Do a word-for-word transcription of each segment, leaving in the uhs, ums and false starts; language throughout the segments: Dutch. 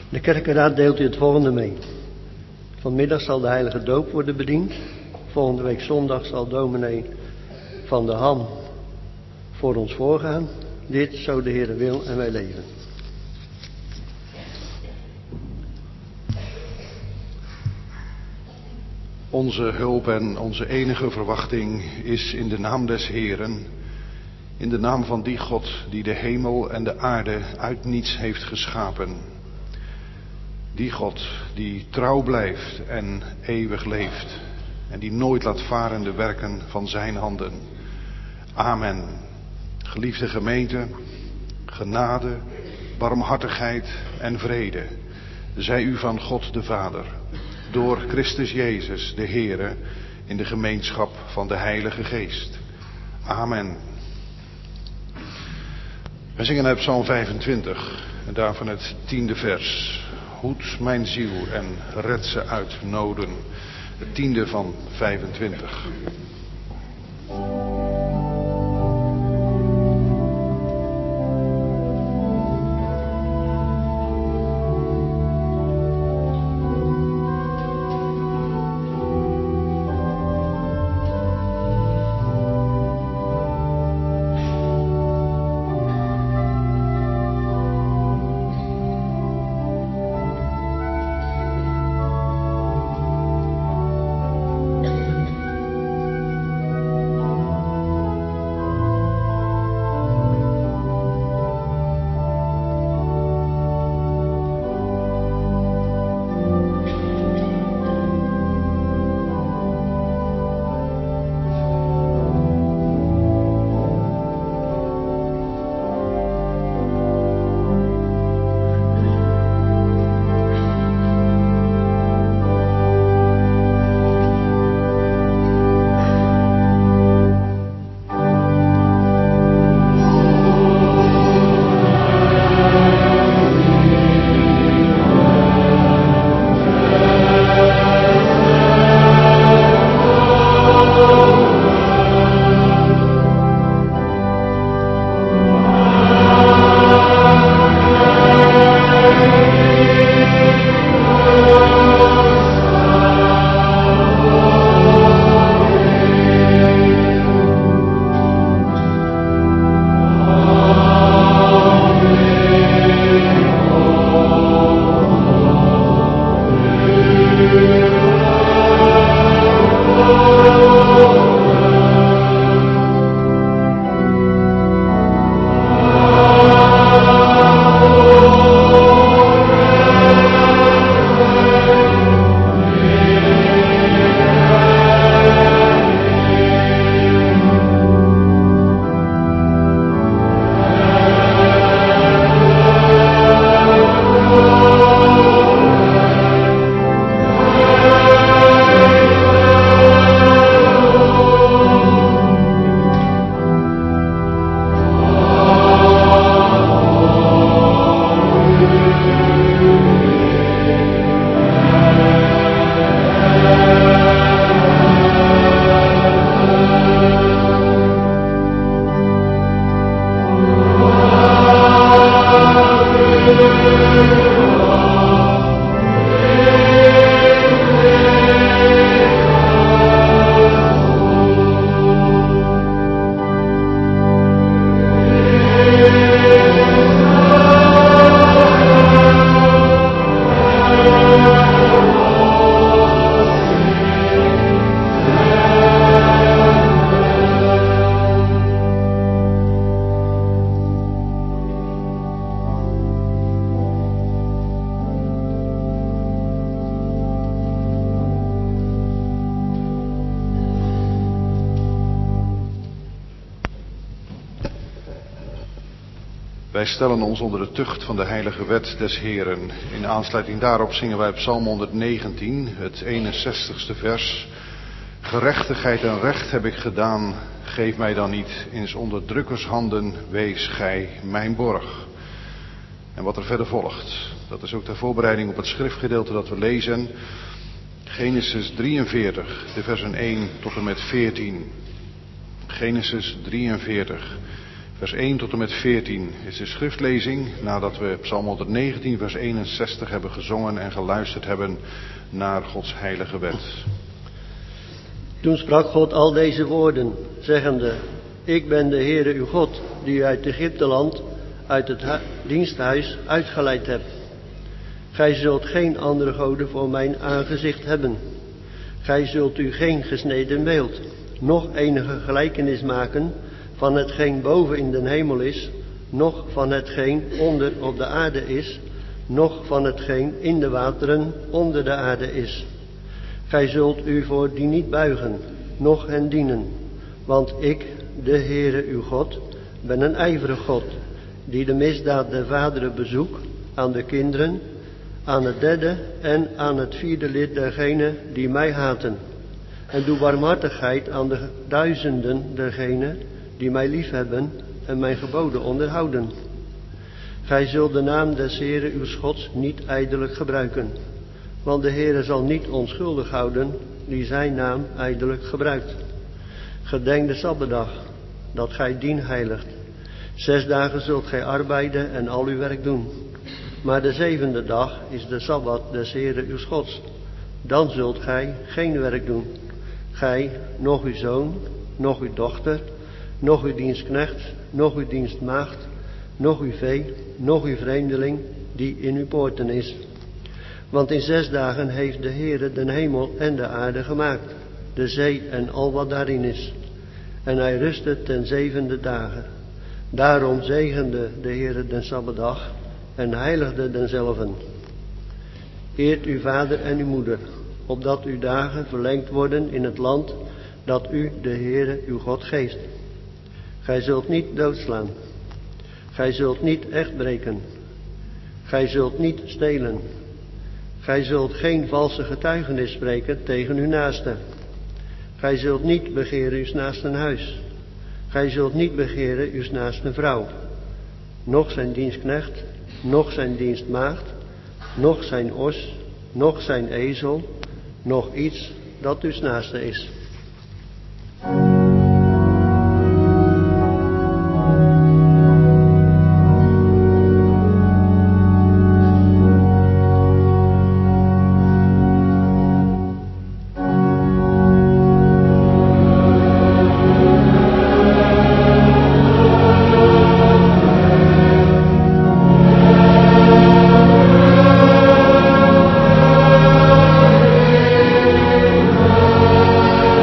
De kerkenraad deelt u het volgende mee. Vanmiddag zal de heilige doop worden bediend. Volgende week zondag zal dominee Van der Ham voor ons voorgaan. Dit, zo de Heere wil en wij leven. Onze hulp en onze enige verwachting is in de naam des Heeren, in de naam van die God die de hemel en de aarde uit niets heeft geschapen. Die God die trouw blijft en eeuwig leeft en die nooit laat varen de werken van zijn handen. Amen. Geliefde gemeente, genade, barmhartigheid en vrede zij u van God de Vader, door Christus Jezus de Heere, in de gemeenschap van de Heilige Geest. Amen. We zingen uit Psalm vijfentwintig en daarvan het tiende vers. Hoed mijn ziel en red ze uit noden. Het tiende van vijfentwintig. Wij stellen ons onder de tucht van de heilige wet des Heeren. In aansluiting daarop zingen wij Psalm honderdzegentien, het eenenzestigste vers. Gerechtigheid en recht heb ik gedaan, geef mij dan niet in 's onderdrukkers handen, wees gij mijn borg. En wat er verder volgt, dat is ook de voorbereiding op het schriftgedeelte dat we lezen. Genesis drieënveertig, de versen één tot en met veertien. Genesis drieënveertig, Vers één tot en met veertien is de schriftlezing nadat we Psalm honderdnegentien vers eenenzestig hebben gezongen en geluisterd hebben naar Gods heilige wet. Toen sprak God al deze woorden, zeggende: Ik ben de Heere uw God, die u uit Egypteland, uit het hu- diensthuis uitgeleid hebt. Gij zult geen andere goden voor mijn aangezicht hebben. Gij zult u geen gesneden beeld, noch enige gelijkenis maken van hetgeen boven in den hemel is, noch van hetgeen onder op de aarde is, noch van hetgeen in de wateren onder de aarde is. Gij zult u voor die niet buigen, noch hen dienen, want ik, de Heere uw God, ben een ijverig God, die de misdaad der vaderen bezoekt aan de kinderen, aan het derde en aan het vierde lid dergenen die mij haten. En doe barmhartigheid aan de duizenden dergenen die mij liefhebben en mijn geboden onderhouden. Gij zult de naam des Heeren uw Gods niet ijdelijk gebruiken, want de Heere zal niet onschuldig houden die zijn naam ijdelijk gebruikt. Gedenk de Sabbatdag, dat gij dien heiligt. Zes dagen zult gij arbeiden en al uw werk doen. Maar de zevende dag is de Sabbat des Heeren uw Gods. Dan zult gij geen werk doen. Gij, noch uw zoon, noch uw dochter, noch uw dienstknecht, noch uw dienstmaagd, noch uw vee, noch uw vreemdeling die in uw poorten is. Want in zes dagen heeft de Heere den hemel en de aarde gemaakt, de zee en al wat daarin is. En hij rustte ten zevende dagen. Daarom zegende de Heere den Sabbatdag en heiligde denzelven. Eert uw vader en uw moeder, opdat uw dagen verlengd worden in het land dat u de Heere uw God geeft. Gij zult niet doodslaan. Gij zult niet echt breken. Gij zult niet stelen. Gij zult geen valse getuigenis spreken tegen uw naaste. Gij zult niet begeren uw naasten huis. Gij zult niet begeren uw naaste vrouw, noch zijn dienstknecht, noch zijn dienstmaagd, noch zijn os, noch zijn ezel, noch iets dat uw naaste is. Amen.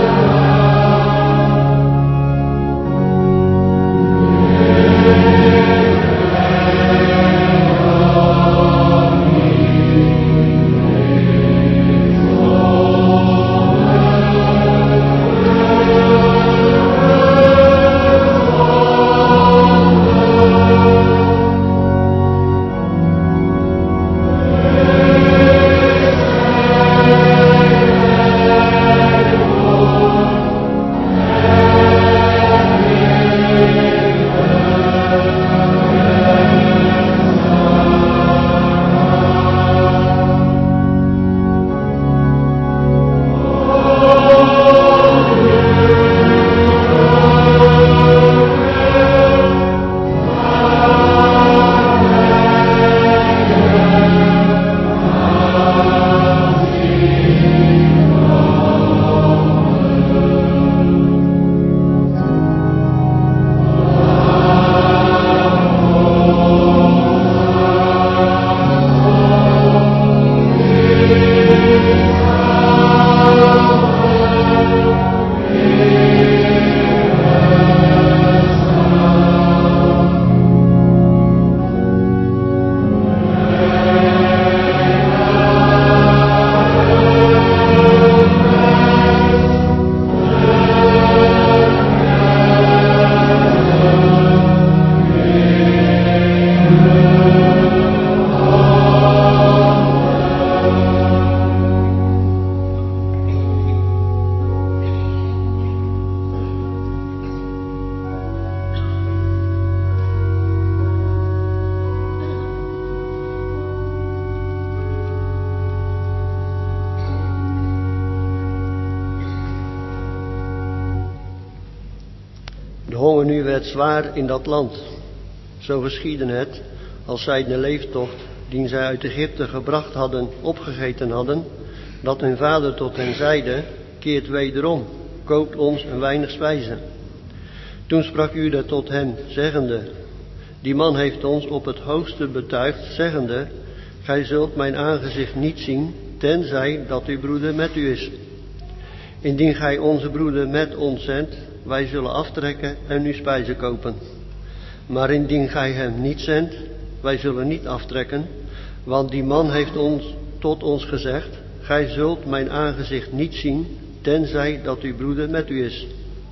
honger nu werd zwaar in dat land. Zo geschiedde het, als zij de leeftocht die zij uit Egypte gebracht hadden, opgegeten hadden, dat hun vader tot hen zeide, keert wederom, koopt ons een weinig spijzen. Toen sprak Juda tot hen, zeggende, die man heeft ons op het hoogste betuigd, zeggende, gij zult mijn aangezicht niet zien, tenzij dat uw broeder met u is. Indien gij onze broeder met ons zendt, wij zullen aftrekken en u spijzen kopen. Maar indien gij hem niet zendt, wij zullen niet aftrekken, want die man heeft ons tot ons gezegd, gij zult mijn aangezicht niet zien, tenzij dat uw broeder met u is.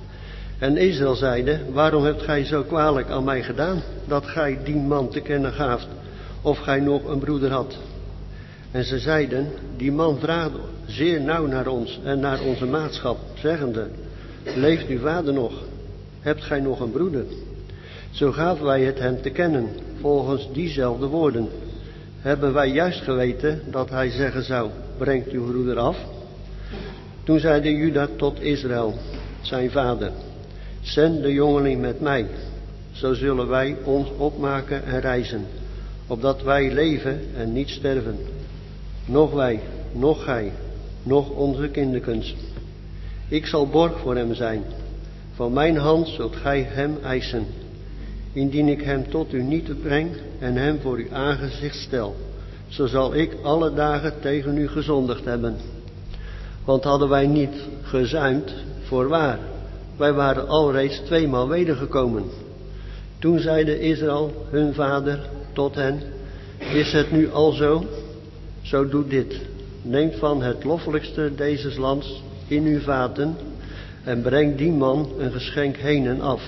En Israël zeide, waarom hebt gij zo kwalijk aan mij gedaan, dat gij die man te kennen gaaft, of gij nog een broeder had? En ze zeiden, die man vraagde zeer nauw naar ons en naar onze maatschap, zeggende, leeft uw vader nog? Hebt gij nog een broeder? Zo gaven wij het hem te kennen, volgens diezelfde woorden. Hebben wij juist geweten dat hij zeggen zou, brengt uw broeder af? Toen zeide Juda tot Israël, zijn vader, zend de jongeling met mij, zo zullen wij ons opmaken en reizen, opdat wij leven en niet sterven. Nog wij, nog gij, nog onze kinderkens. Ik zal borg voor hem zijn. Van mijn hand zult gij hem eisen. Indien ik hem tot u niet breng en hem voor uw aangezicht stel, zo zal ik alle dagen tegen u gezondigd hebben. Want hadden wij niet gezuimd, voorwaar, wij waren alreeds tweemaal wedergekomen. Toen zeide Israël, hun vader, tot hen, is het nu al zo? Zo doet dit. Neemt van het loffelijkste dezes lands in uw vaten en breng die man een geschenk heen en af.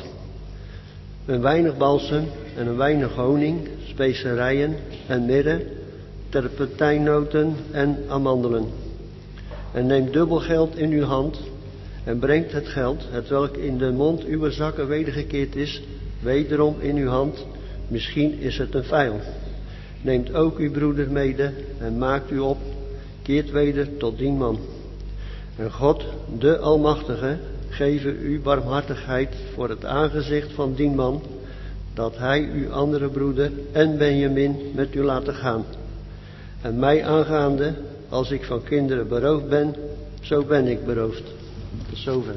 Een weinig balsem en een weinig honing, specerijen en mirre, terpentijnnoten en amandelen. En neemt dubbel geld in uw hand en brengt het geld, hetwelk in de mond uw zakken wedergekeerd is, wederom in uw hand. Misschien is het een vijand. Neemt ook uw broeder mede en maakt u op, keert weder tot die man. En God, de Almachtige, geeve u barmhartigheid voor het aangezicht van die man, dat hij uw andere broeder en Benjamin met u laten gaan. En mij aangaande, als ik van kinderen beroofd ben, zo ben ik beroofd. Tot zover.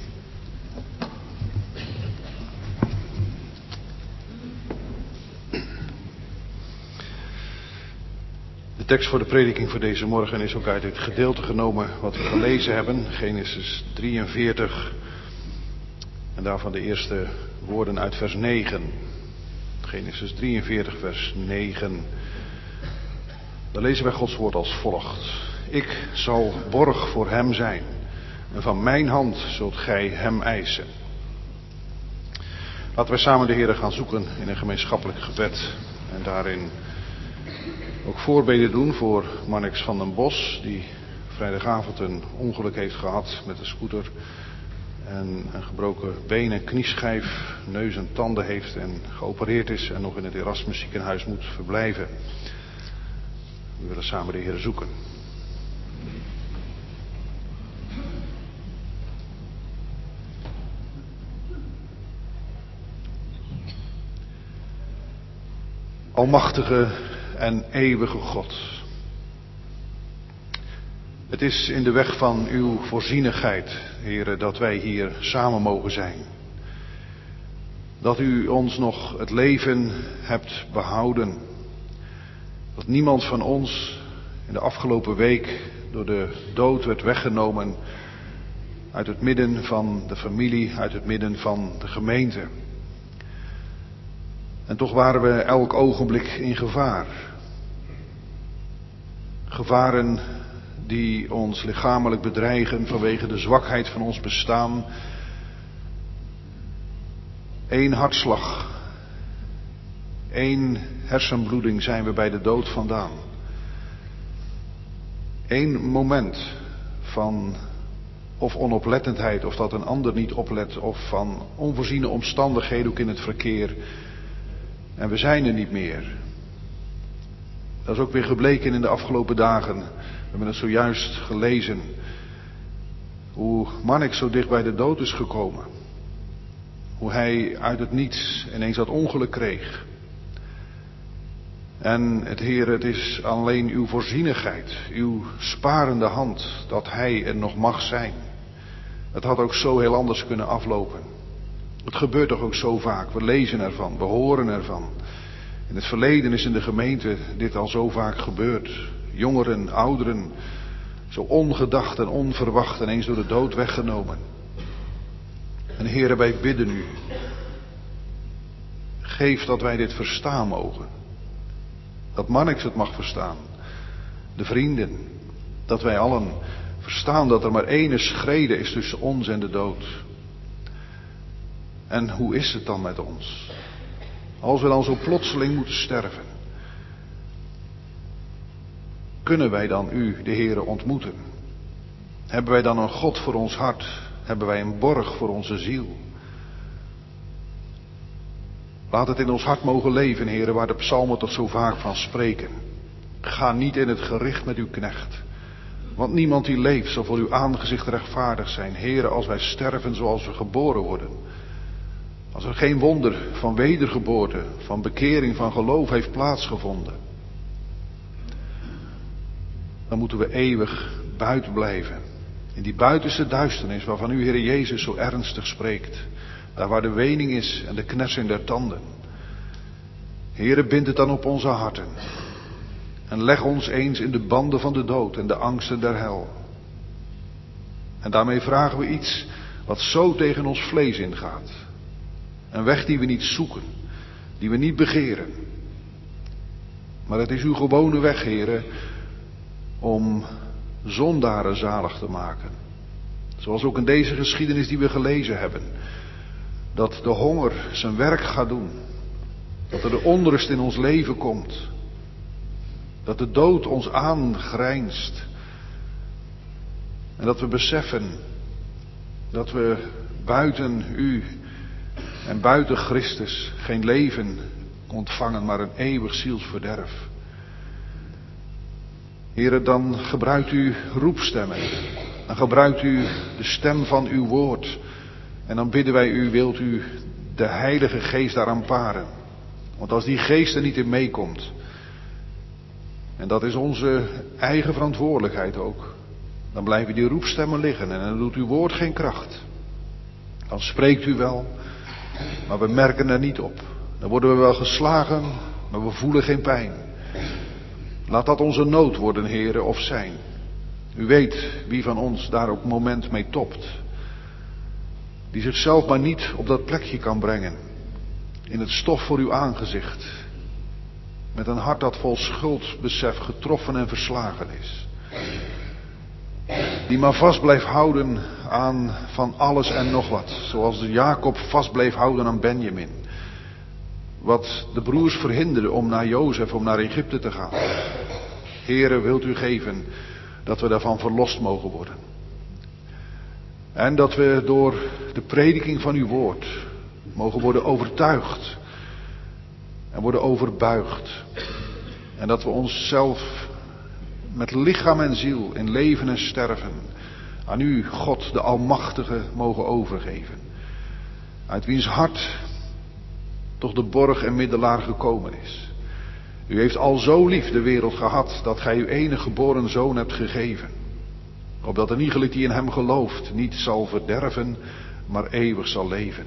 De tekst voor de prediking voor deze morgen is ook uit het gedeelte genomen wat we gelezen hebben, Genesis drieënveertig, en daarvan de eerste woorden uit vers negen. Genesis drieënveertig, vers negen. Dan lezen wij Gods woord als volgt. Ik zal borg voor hem zijn, en van mijn hand zult gij hem eisen. Laten wij samen de Heere gaan zoeken in een gemeenschappelijk gebed en daarin ook voorbeden doen voor Marnix van den Bos, die vrijdagavond een ongeluk heeft gehad met een scooter en een gebroken been en knieschijf, neus en tanden heeft en geopereerd is en nog in het Erasmus ziekenhuis moet verblijven. We willen samen de Heere zoeken. Almachtige en eeuwige God. Het is in de weg van uw voorzienigheid, Heere, dat wij hier samen mogen zijn. Dat u ons nog het leven hebt behouden. Dat niemand van ons in de afgelopen week door de dood werd weggenomen uit het midden van de familie, uit het midden van de gemeente. En toch waren we elk ogenblik in gevaar. Gevaren die ons lichamelijk bedreigen vanwege de zwakheid van ons bestaan. Eén hartslag, één hersenbloeding zijn we bij de dood vandaan. Eén moment van of onoplettendheid, of dat een ander niet oplet, of van onvoorziene omstandigheden ook in het verkeer. En we zijn er niet meer. Dat is ook weer gebleken in de afgelopen dagen. We hebben het zojuist gelezen. Hoe Marnix zo dicht bij de dood is gekomen. Hoe hij uit het niets ineens dat ongeluk kreeg. En het Heer, het is alleen uw voorzienigheid, uw sparende hand, dat hij er nog mag zijn. Het had ook zo heel anders kunnen aflopen. Het gebeurt toch ook zo vaak. We lezen ervan, we horen ervan. In het verleden is in de gemeente dit al zo vaak gebeurd. Jongeren, ouderen, zo ongedacht en onverwacht ineens door de dood weggenomen. En Heere, wij bidden u. Geef dat wij dit verstaan mogen. Dat Marnix het mag verstaan. De vrienden. Dat wij allen verstaan dat er maar één schrede is tussen ons en de dood. En hoe is het dan met ons? Als we dan zo plotseling moeten sterven. Kunnen wij dan u, de Heere, ontmoeten? Hebben wij dan een God voor ons hart? Hebben wij een borg voor onze ziel? Laat het in ons hart mogen leven, Heere, waar de psalmen toch zo vaak van spreken. Ga niet in het gericht met uw knecht. Want niemand die leeft zal voor uw aangezicht rechtvaardig zijn. Heere, als wij sterven zoals we geboren worden. Als er geen wonder van wedergeboorte, van bekering, van geloof heeft plaatsgevonden. Dan moeten we eeuwig buiten blijven. In die buitenste duisternis waarvan u, Heere Jezus, zo ernstig spreekt. Daar waar de wening is en de knersing der tanden. Heere, bind het dan op onze harten. En leg ons eens in de banden van de dood en de angsten der hel. En daarmee vragen we iets wat zo tegen ons vlees ingaat. Een weg die we niet zoeken, die we niet begeren. Maar het is uw gewone weg, Heere, om zondaren zalig te maken. Zoals ook in deze geschiedenis die we gelezen hebben. Dat de honger zijn werk gaat doen. Dat er de onrust in ons leven komt. Dat de dood ons aangrijnst. En dat we beseffen dat we buiten u en buiten Christus geen leven ontvangen, maar een eeuwig zielsverderf. Heere, dan gebruikt u roepstemmen. Dan gebruikt u de stem van uw woord. En dan bidden wij u, wilt u de Heilige Geest daaraan paren. Want als die Geest er niet in meekomt, en dat is onze eigen verantwoordelijkheid ook, dan blijven die roepstemmen liggen en dan doet uw woord geen kracht. Dan spreekt u wel, maar we merken er niet op. Dan worden we wel geslagen, maar we voelen geen pijn. Laat dat onze nood worden, Heere, of zijn. U weet wie van ons daar op het moment mee topt. Die zichzelf maar niet op dat plekje kan brengen. In het stof voor uw aangezicht. Met een hart dat vol schuldbesef getroffen en verslagen is. Die maar vast blijft houden aan van alles en nog wat. Zoals Jacob vast bleef houden aan Benjamin. Wat de broers verhinderde om naar Jozef, om naar Egypte te gaan. Heere, wilt u geven dat we daarvan verlost mogen worden. En dat we door de prediking van uw woord mogen worden overtuigd. En worden overbuigd. En dat we onszelf met lichaam en ziel in leven en sterven aan u, God de Almachtige, mogen overgeven. Uit wiens hart toch de borg en middelaar gekomen is. U heeft al zo lief de wereld gehad dat gij uw enige geboren zoon hebt gegeven. Opdat een iegelijk die in hem gelooft niet zal verderven, maar eeuwig zal leven.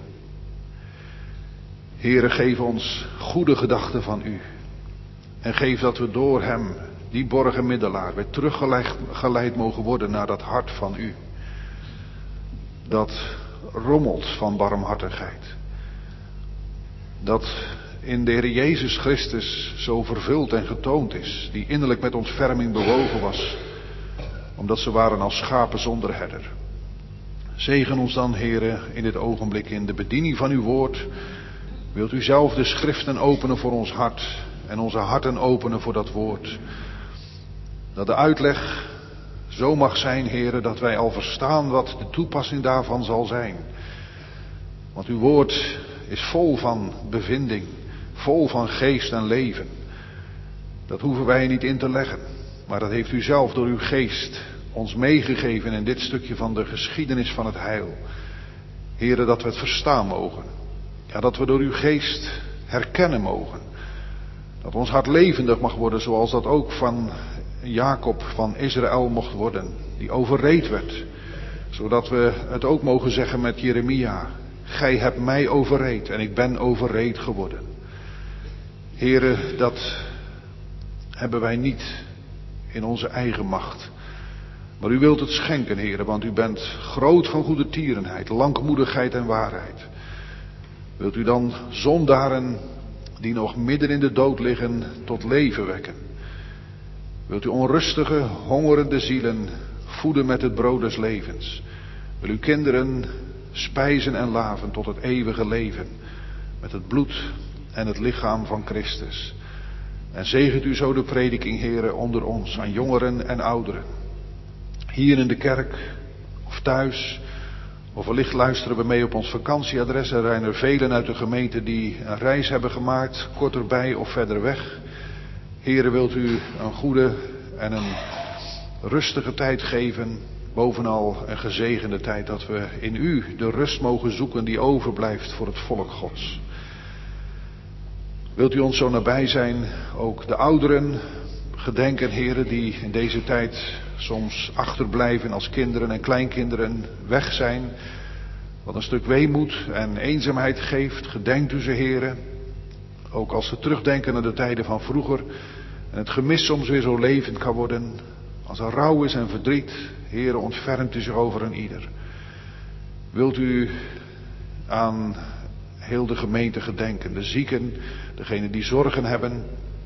Heere, geef ons goede gedachten van u. En geef dat we door hem, die borg en middelaar, weer teruggeleid mogen worden naar dat hart van u. Dat rommelt van barmhartigheid. Dat in de Heer Jezus Christus zo vervuld en getoond is. Die innerlijk met ontferming bewogen was. Omdat ze waren als schapen zonder herder. Zegen ons dan, Heere, in dit ogenblik in de bediening van uw woord. Wilt u zelf de schriften openen voor ons hart. En onze harten openen voor dat woord. Dat de uitleg zo mag zijn, Heere, dat wij al verstaan wat de toepassing daarvan zal zijn. Want uw woord is vol van bevinding. Vol van geest en leven. Dat hoeven wij niet in te leggen. Maar dat heeft u zelf door uw geest ons meegegeven in dit stukje van de geschiedenis van het heil. Heere, dat we het verstaan mogen. Ja, dat we door uw geest herkennen mogen. Dat ons hart levendig mag worden, zoals dat ook van Jacob van Israël mocht worden. Die overreed werd. Zodat we het ook mogen zeggen met Jeremia. Gij hebt mij overreed en ik ben overreed geworden. Here, dat hebben wij niet in onze eigen macht. Maar u wilt het schenken, Here, want u bent groot van goede tierenheid, langmoedigheid en waarheid. Wilt u dan zondaren die nog midden in de dood liggen tot leven wekken? Wilt u onrustige, hongerende zielen voeden met het brood des levens? Wil uw kinderen spijzen en laven tot het eeuwige leven met het bloed en het lichaam van Christus? En zegent u zo de prediking, Here, onder ons, aan jongeren en ouderen. Hier in de kerk of thuis, of wellicht luisteren we mee op ons vakantieadres. Er zijn er velen uit de gemeente die een reis hebben gemaakt, korterbij of verder weg. Here, wilt u een goede en een rustige tijd geven. Bovenal een gezegende tijd dat we in u de rust mogen zoeken die overblijft voor het volk Gods. Wilt u ons zo nabij zijn, ook de ouderen gedenken, heren, die in deze tijd soms achterblijven als kinderen en kleinkinderen weg zijn. Wat een stuk weemoed en eenzaamheid geeft, gedenkt u ze, heren. Ook als ze terugdenken aan de tijden van vroeger en het gemis soms weer zo levend kan worden. Als er rouw is en verdriet, heren, ontfermt u zich over een ieder. Wilt u aan heel de gemeente gedenken, de zieken, degenen die zorgen hebben,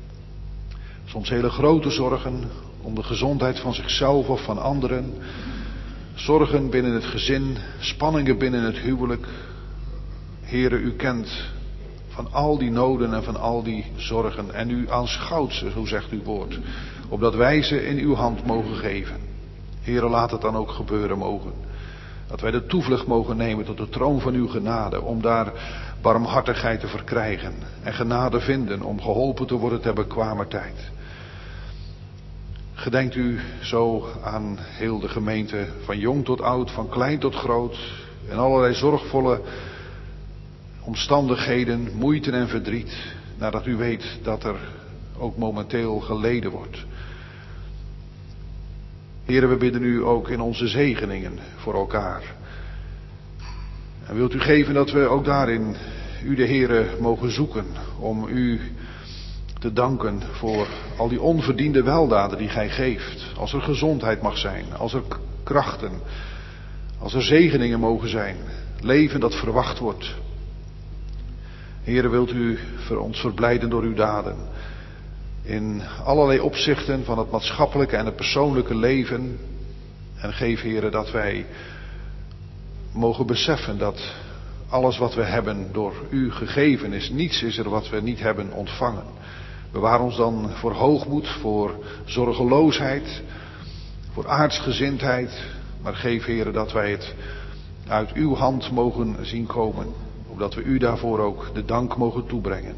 soms hele grote zorgen om de gezondheid van zichzelf of van anderen, zorgen binnen het gezin, spanningen binnen het huwelijk. Here, u kent van al die noden en van al die zorgen en u aanschouwt ze, zo zegt uw woord, opdat wij ze in uw hand mogen geven. Here, laat het dan ook gebeuren mogen. Dat wij de toevlucht mogen nemen tot de troon van uw genade, om daar barmhartigheid te verkrijgen en genade vinden om geholpen te worden ter bekwamer tijd. Gedenkt u zo aan heel de gemeente, van jong tot oud, van klein tot groot, en allerlei zorgvolle omstandigheden, moeite en verdriet, nadat u weet dat er ook momenteel geleden wordt. Heren, we bidden u ook in onze zegeningen voor elkaar. En wilt u geven dat we ook daarin u de Heere mogen zoeken om u te danken voor al die onverdiende weldaden die gij geeft. Als er gezondheid mag zijn, als er krachten, als er zegeningen mogen zijn, leven dat verwacht wordt. Heere, wilt u voor ons verblijden door uw daden. In allerlei opzichten van het maatschappelijke en het persoonlijke leven. En geef, Heere, dat wij mogen beseffen dat alles wat we hebben door u gegeven is. Niets is er wat we niet hebben ontvangen. Bewaar ons dan voor hoogmoed, voor zorgeloosheid, voor aardsgezindheid. Maar geef, Heere, dat wij het uit uw hand mogen zien komen. Opdat we u daarvoor ook de dank mogen toebrengen.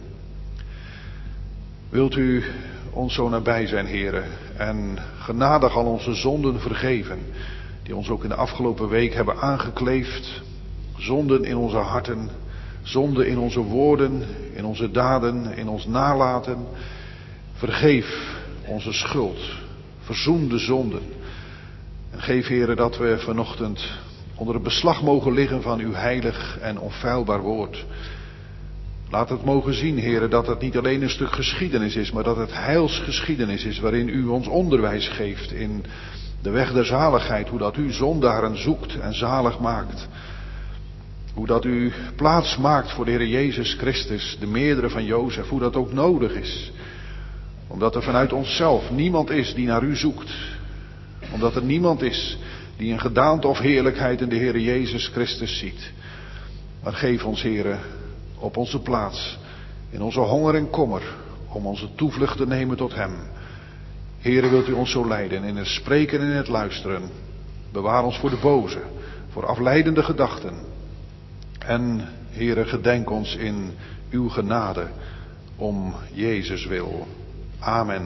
Wilt u ons zo nabij zijn, Heere, en genadig al onze zonden vergeven, die ons ook in de afgelopen week hebben aangekleefd. Zonden in onze harten, zonden in onze woorden, in onze daden, in ons nalaten. Vergeef onze schuld, verzoen de zonden. En geef, Heere, dat we vanochtend onder het beslag mogen liggen van uw heilig en onfeilbaar woord. Laat het mogen zien, Heere, dat het niet alleen een stuk geschiedenis is, maar dat het heilsgeschiedenis is waarin u ons onderwijs geeft in de weg der zaligheid. Hoe dat u zondaren zoekt en zalig maakt. Hoe dat u plaats maakt voor de Heer Jezus Christus, de meerdere van Jozef. Hoe dat ook nodig is. Omdat er vanuit onszelf niemand is die naar u zoekt. Omdat er niemand is die een gedaante of heerlijkheid in de Heer Jezus Christus ziet. Maar geef ons, Heere, op onze plaats, in onze honger en kommer, om onze toevlucht te nemen tot hem. Heere, wilt u ons zo leiden in het spreken en in het luisteren. Bewaar ons voor de boze, voor afleidende gedachten. En, Heere, gedenk ons in uw genade, om Jezus wil. Amen.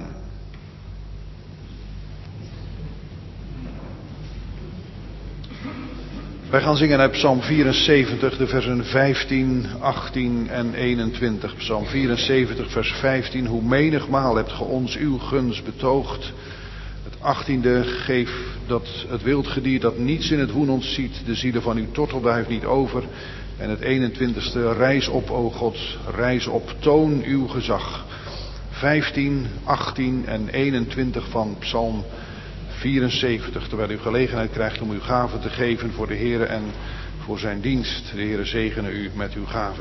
Wij Wij gaan zingen uit Psalm vierenzeventig, de versen vijftien, achttien en eenentwintig. Psalm vierenzeventig, vers vijftien. Hoe menigmaal hebt ge ons uw gunst betoogd. Het achttiende, geef dat het wildgedier dat niets in het woen ontziet, de zielen van uw tortelduif niet over. En het eenentwintigste, rijs op, o God, rijs op, toon uw gezag. vijftien, achttien en eenentwintig van Psalm vierenzeventig, terwijl u gelegenheid krijgt om uw gaven te geven voor de Heere en voor zijn dienst. De Heere zegene u met uw gaven.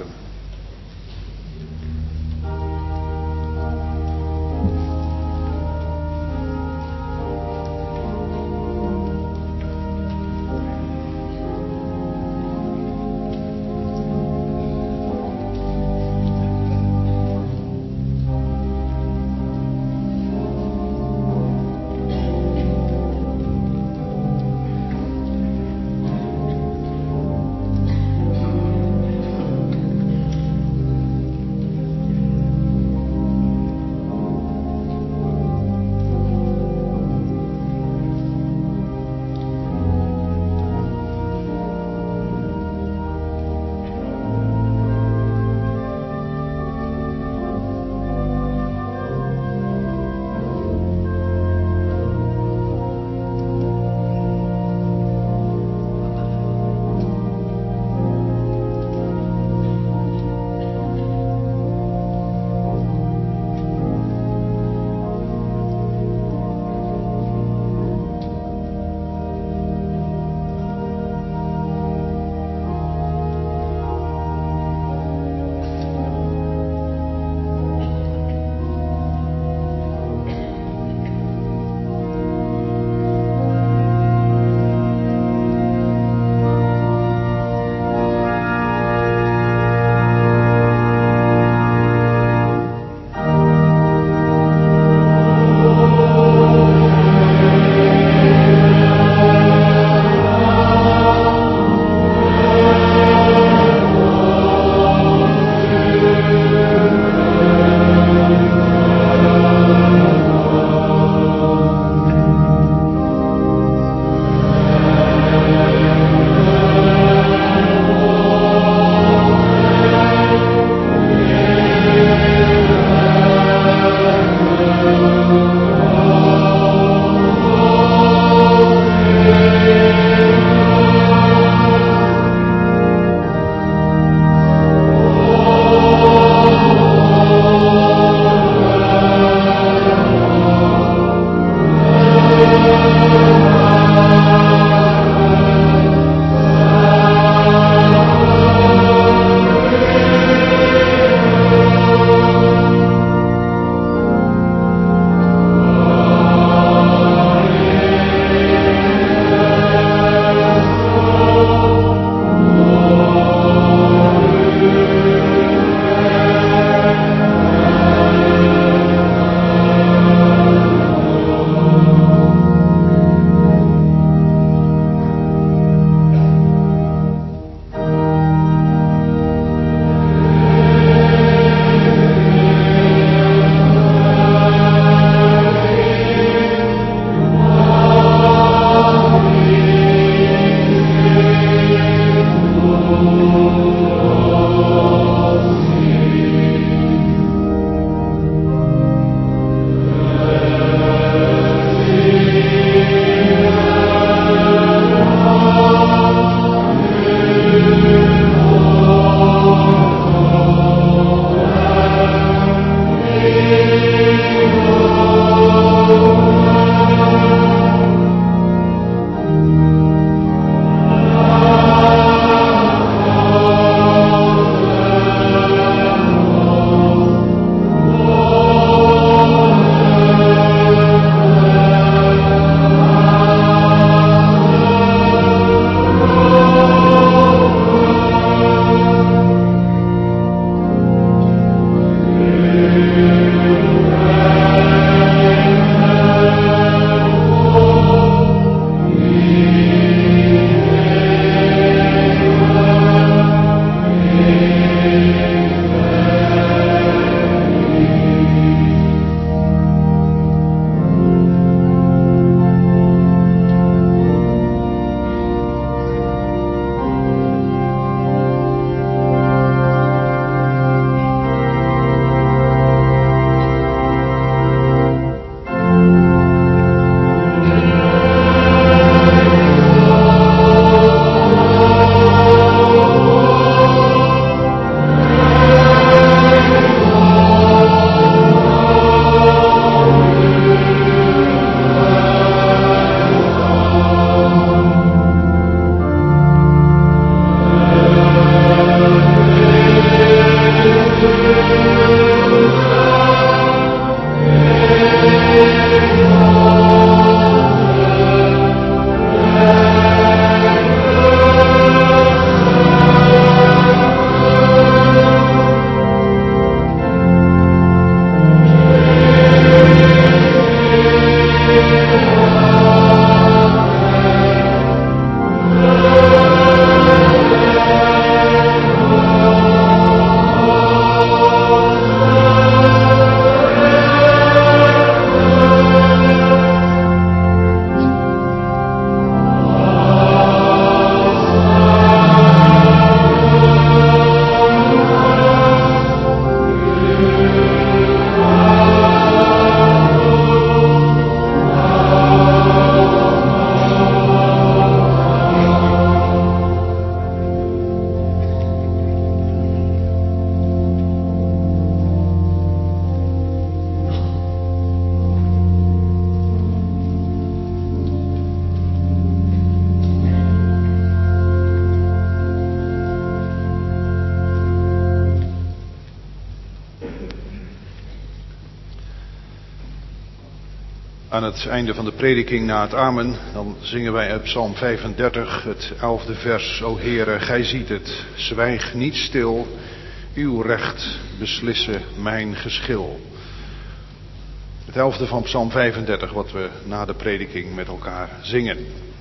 Aan het einde van de prediking na het amen, dan zingen wij uit Psalm vijfendertig, het elfde vers. O Heere, gij ziet het, zwijg niet stil, uw recht beslissen mijn geschil. Het elfde van Psalm vijfendertig, wat we na de prediking met elkaar zingen.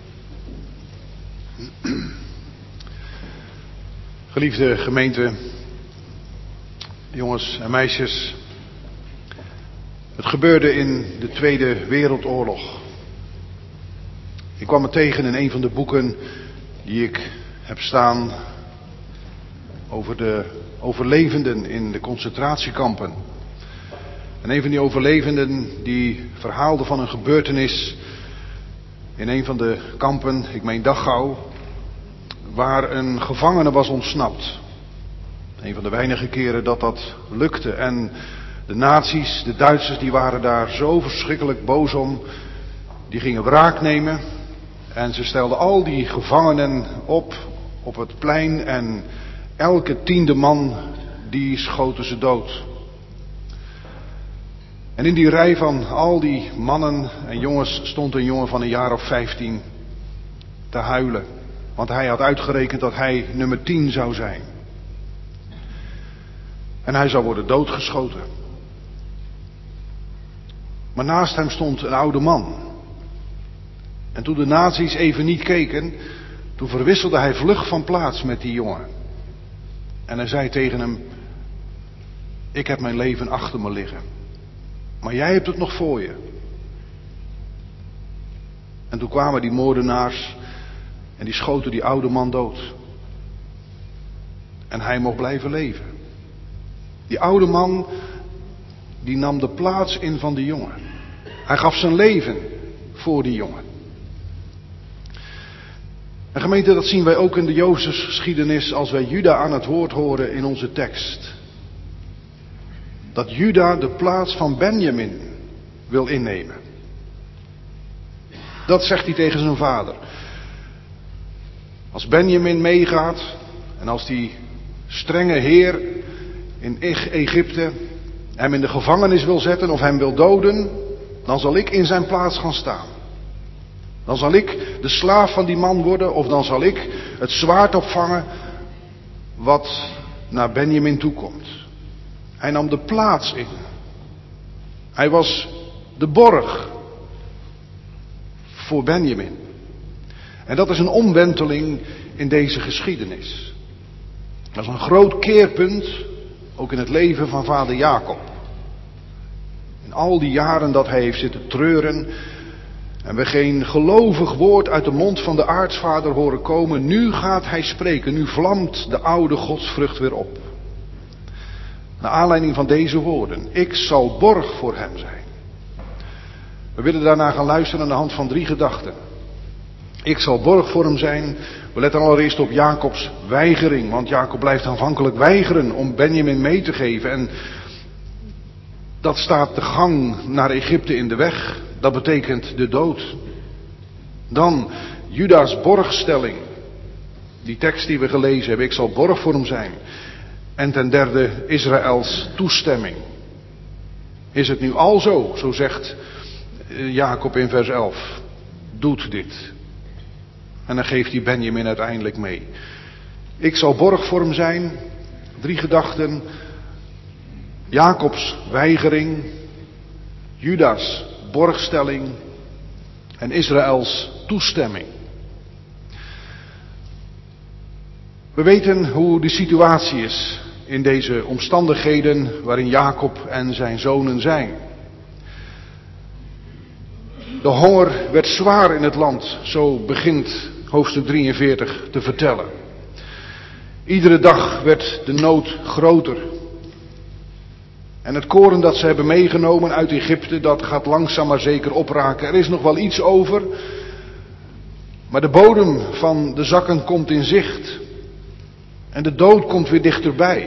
Geliefde gemeente, jongens en meisjes. Het gebeurde in de Tweede Wereldoorlog. Ik kwam het tegen in een van de boeken die ik heb staan over de overlevenden in de concentratiekampen. En een van die overlevenden die verhaalde van een gebeurtenis in een van de kampen, ik meen Dachau, waar een gevangene was ontsnapt. Een van de weinige keren dat dat lukte. En de nazi's, de Duitsers, die waren daar zo verschrikkelijk boos om. Die gingen wraak nemen. En ze stelden al die gevangenen op, op het plein. En elke tiende man, die schoten ze dood. En in die rij van al die mannen en jongens stond een jongen van een jaar of vijftien te huilen. Want hij had uitgerekend dat hij nummer tien zou zijn. En hij zou worden doodgeschoten. Maar naast hem stond een oude man. En toen de nazi's even niet keken, toen verwisselde hij vlug van plaats met die jongen. En hij zei tegen hem: ik heb mijn leven achter me liggen. Maar jij hebt het nog voor je. En toen kwamen die moordenaars en die schoten die oude man dood. En hij mocht blijven leven. Die oude man, die nam de plaats in van die jongen. Hij gaf zijn leven voor die jongen. En gemeente, dat zien wij ook in de Jozefsgeschiedenis als wij Juda aan het woord horen in onze tekst. Dat Juda de plaats van Benjamin wil innemen. Dat zegt hij tegen zijn vader. Als Benjamin meegaat en als die strenge heer in Egypte hem in de gevangenis wil zetten of hem wil doden, dan zal ik in zijn plaats gaan staan. Dan zal ik de slaaf van die man worden, of dan zal ik het zwaard opvangen wat naar Benjamin toekomt. Hij nam de plaats in. Hij was de borg voor Benjamin. En dat is een omwenteling in deze geschiedenis. Dat is een groot keerpunt, ook in het leven van vader Jacob. In al die jaren dat hij heeft zitten treuren en we geen gelovig woord uit de mond van de aartsvader horen komen, nu gaat hij spreken, nu vlamt de oude godsvrucht weer op. Naar aanleiding van deze woorden: ik zal borg voor hem zijn. We willen daarna gaan luisteren aan de hand van drie gedachten. Ik zal borg voor hem zijn. We letten allereerst op Jacobs weigering. Want Jacob blijft aanvankelijk weigeren om Benjamin mee te geven. En dat staat de gang naar Egypte in de weg. Dat betekent de dood. Dan Juda's borgstelling. Die tekst die we gelezen hebben. Ik zal borg voor hem zijn. En ten derde Israëls toestemming. Is het nu al zo, zo zegt Jacob in vers elf. Doet dit. En dan geeft hij Benjamin uiteindelijk mee. Ik zal borg voor hem zijn. Drie gedachten. Jacobs weigering. Juda's borgstelling. En Israëls toestemming. We weten hoe de situatie is in deze omstandigheden waarin Jacob en zijn zonen zijn. De honger werd zwaar in het land, zo begint hoofdstuk drieënveertig te vertellen. Iedere dag werd de nood groter. En het koren dat ze hebben meegenomen uit Egypte, dat gaat langzaam maar zeker opraken. Er is nog wel iets over, maar de bodem van de zakken komt in zicht. En de dood komt weer dichterbij.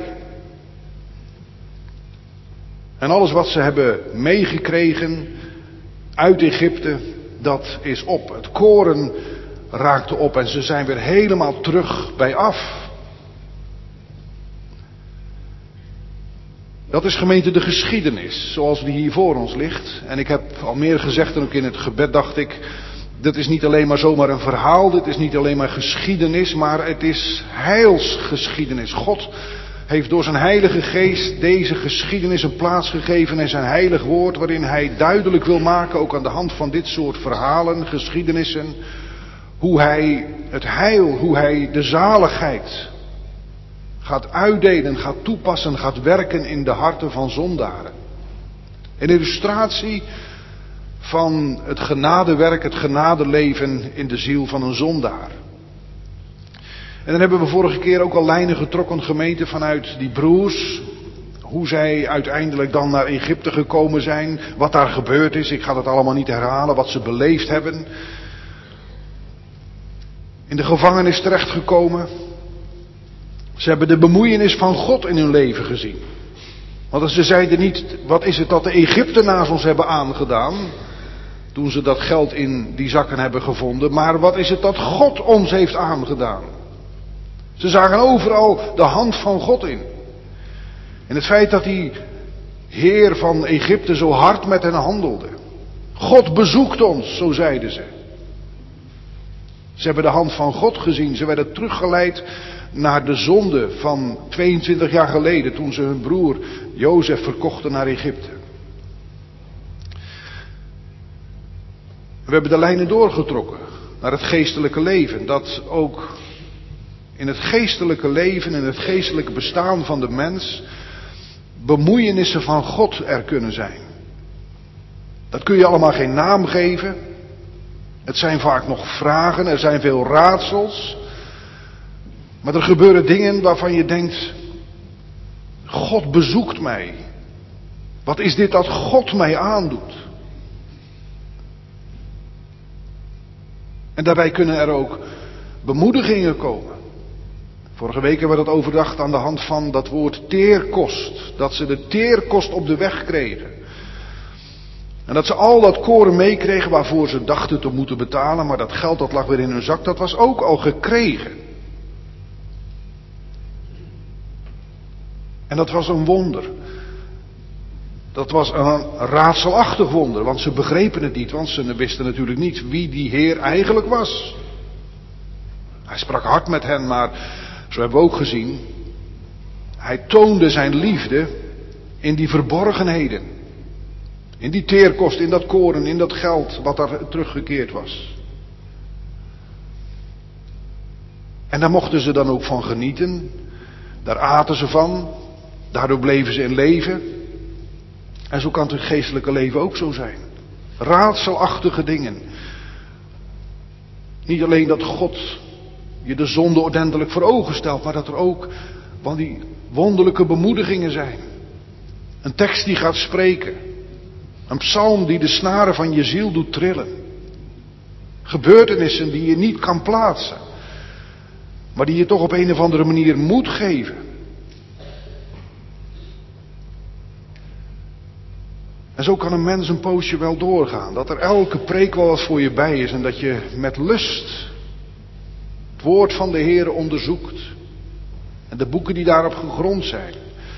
En alles wat ze hebben meegekregen uit Egypte, dat is op. Het koren raakte op en ze zijn weer helemaal terug bij af. Dat is gemeente de geschiedenis, zoals die hier voor ons ligt. En ik heb al meer gezegd en ook in het gebed dacht ik, dit is niet alleen maar zomaar een verhaal, dit is niet alleen maar geschiedenis, maar het is heilsgeschiedenis. God heeft door zijn heilige geest deze geschiedenis een plaats gegeven in zijn heilig woord, waarin hij duidelijk wil maken, ook aan de hand van dit soort verhalen, geschiedenissen, hoe hij het heil, hoe hij de zaligheid gaat uitdelen, gaat toepassen, gaat werken in de harten van zondaren. Een illustratie van het genadewerk, het genadeleven in de ziel van een zondaar. En dan hebben we vorige keer ook al lijnen getrokken, gemeente, vanuit die broers. Hoe zij uiteindelijk dan naar Egypte gekomen zijn. Wat daar gebeurd is. Ik ga dat allemaal niet herhalen. Wat ze beleefd hebben. In de gevangenis terechtgekomen. Ze hebben de bemoeienis van God in hun leven gezien. Want ze zeiden niet, wat is het dat de Egyptenaars ons hebben aangedaan. Toen ze dat geld in die zakken hebben gevonden. Maar wat is het dat God ons heeft aangedaan. Ze zagen overal de hand van God in. En het feit dat die Heer van Egypte zo hard met hen handelde. God bezoekt ons, zo zeiden ze. Ze hebben de hand van God gezien. Ze werden teruggeleid naar de zonde van tweeëntwintig jaar geleden. Toen ze hun broer Jozef verkochten naar Egypte. We hebben de lijnen doorgetrokken naar het geestelijke leven. Dat ook in het geestelijke leven, in het geestelijke bestaan van de mens, bemoeienissen van God er kunnen zijn. Dat kun je allemaal geen naam geven. Het zijn vaak nog vragen, er zijn veel raadsels. Maar er gebeuren dingen waarvan je denkt, God bezoekt mij. Wat is dit dat God mij aandoet? En daarbij kunnen er ook bemoedigingen komen. Vorige week hebben we dat overdacht aan de hand van dat woord teerkost. Dat ze de teerkost op de weg kregen. En dat ze al dat koren meekregen waarvoor ze dachten te moeten betalen. Maar dat geld dat lag weer in hun zak, dat was ook al gekregen. En dat was een wonder. Dat was een raadselachtig wonder, want ze begrepen het niet. Want ze wisten natuurlijk niet wie die Heer eigenlijk was. Hij sprak hard met hen, maar zo hebben we ook gezien. Hij toonde zijn liefde in die verborgenheden. In die teerkost, in dat koren, in dat geld wat daar teruggekeerd was. En daar mochten ze dan ook van genieten. Daar aten ze van. Daardoor bleven ze in leven. En zo kan het geestelijke leven ook zo zijn. Raadselachtige dingen. Niet alleen dat God je de zonde ordentelijk voor ogen stelt, maar dat er ook van die wonderlijke bemoedigingen zijn. Een tekst die gaat spreken. Een psalm die de snaren van je ziel doet trillen. Gebeurtenissen die je niet kan plaatsen. Maar die je toch op een of andere manier moet geven. En zo kan een mens een poosje wel doorgaan. Dat er elke preek wel wat voor je bij is. En dat je met lust het woord van de Heer onderzoekt. En de boeken die daarop gegrond zijn.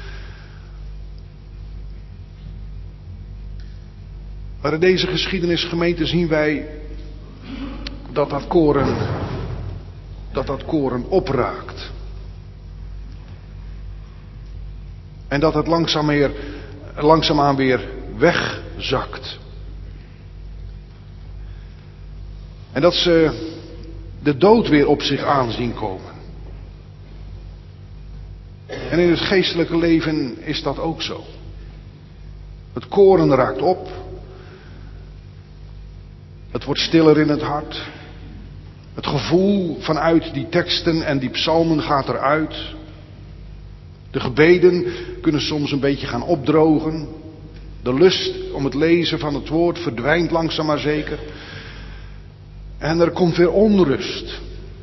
Maar in deze geschiedenisgemeente zien wij dat dat koren, dat dat koren opraakt. En dat het langzaam weer, langzaamaan weer wegzakt. En dat ze de dood weer op zich aanzien komen. En in het geestelijke leven is dat ook zo. Het koren raakt op. Het wordt stiller in het hart. Het gevoel vanuit die teksten en die psalmen gaat eruit. De gebeden kunnen soms een beetje gaan opdrogen. De lust om het lezen van het woord verdwijnt langzaam maar zeker. En er komt weer onrust.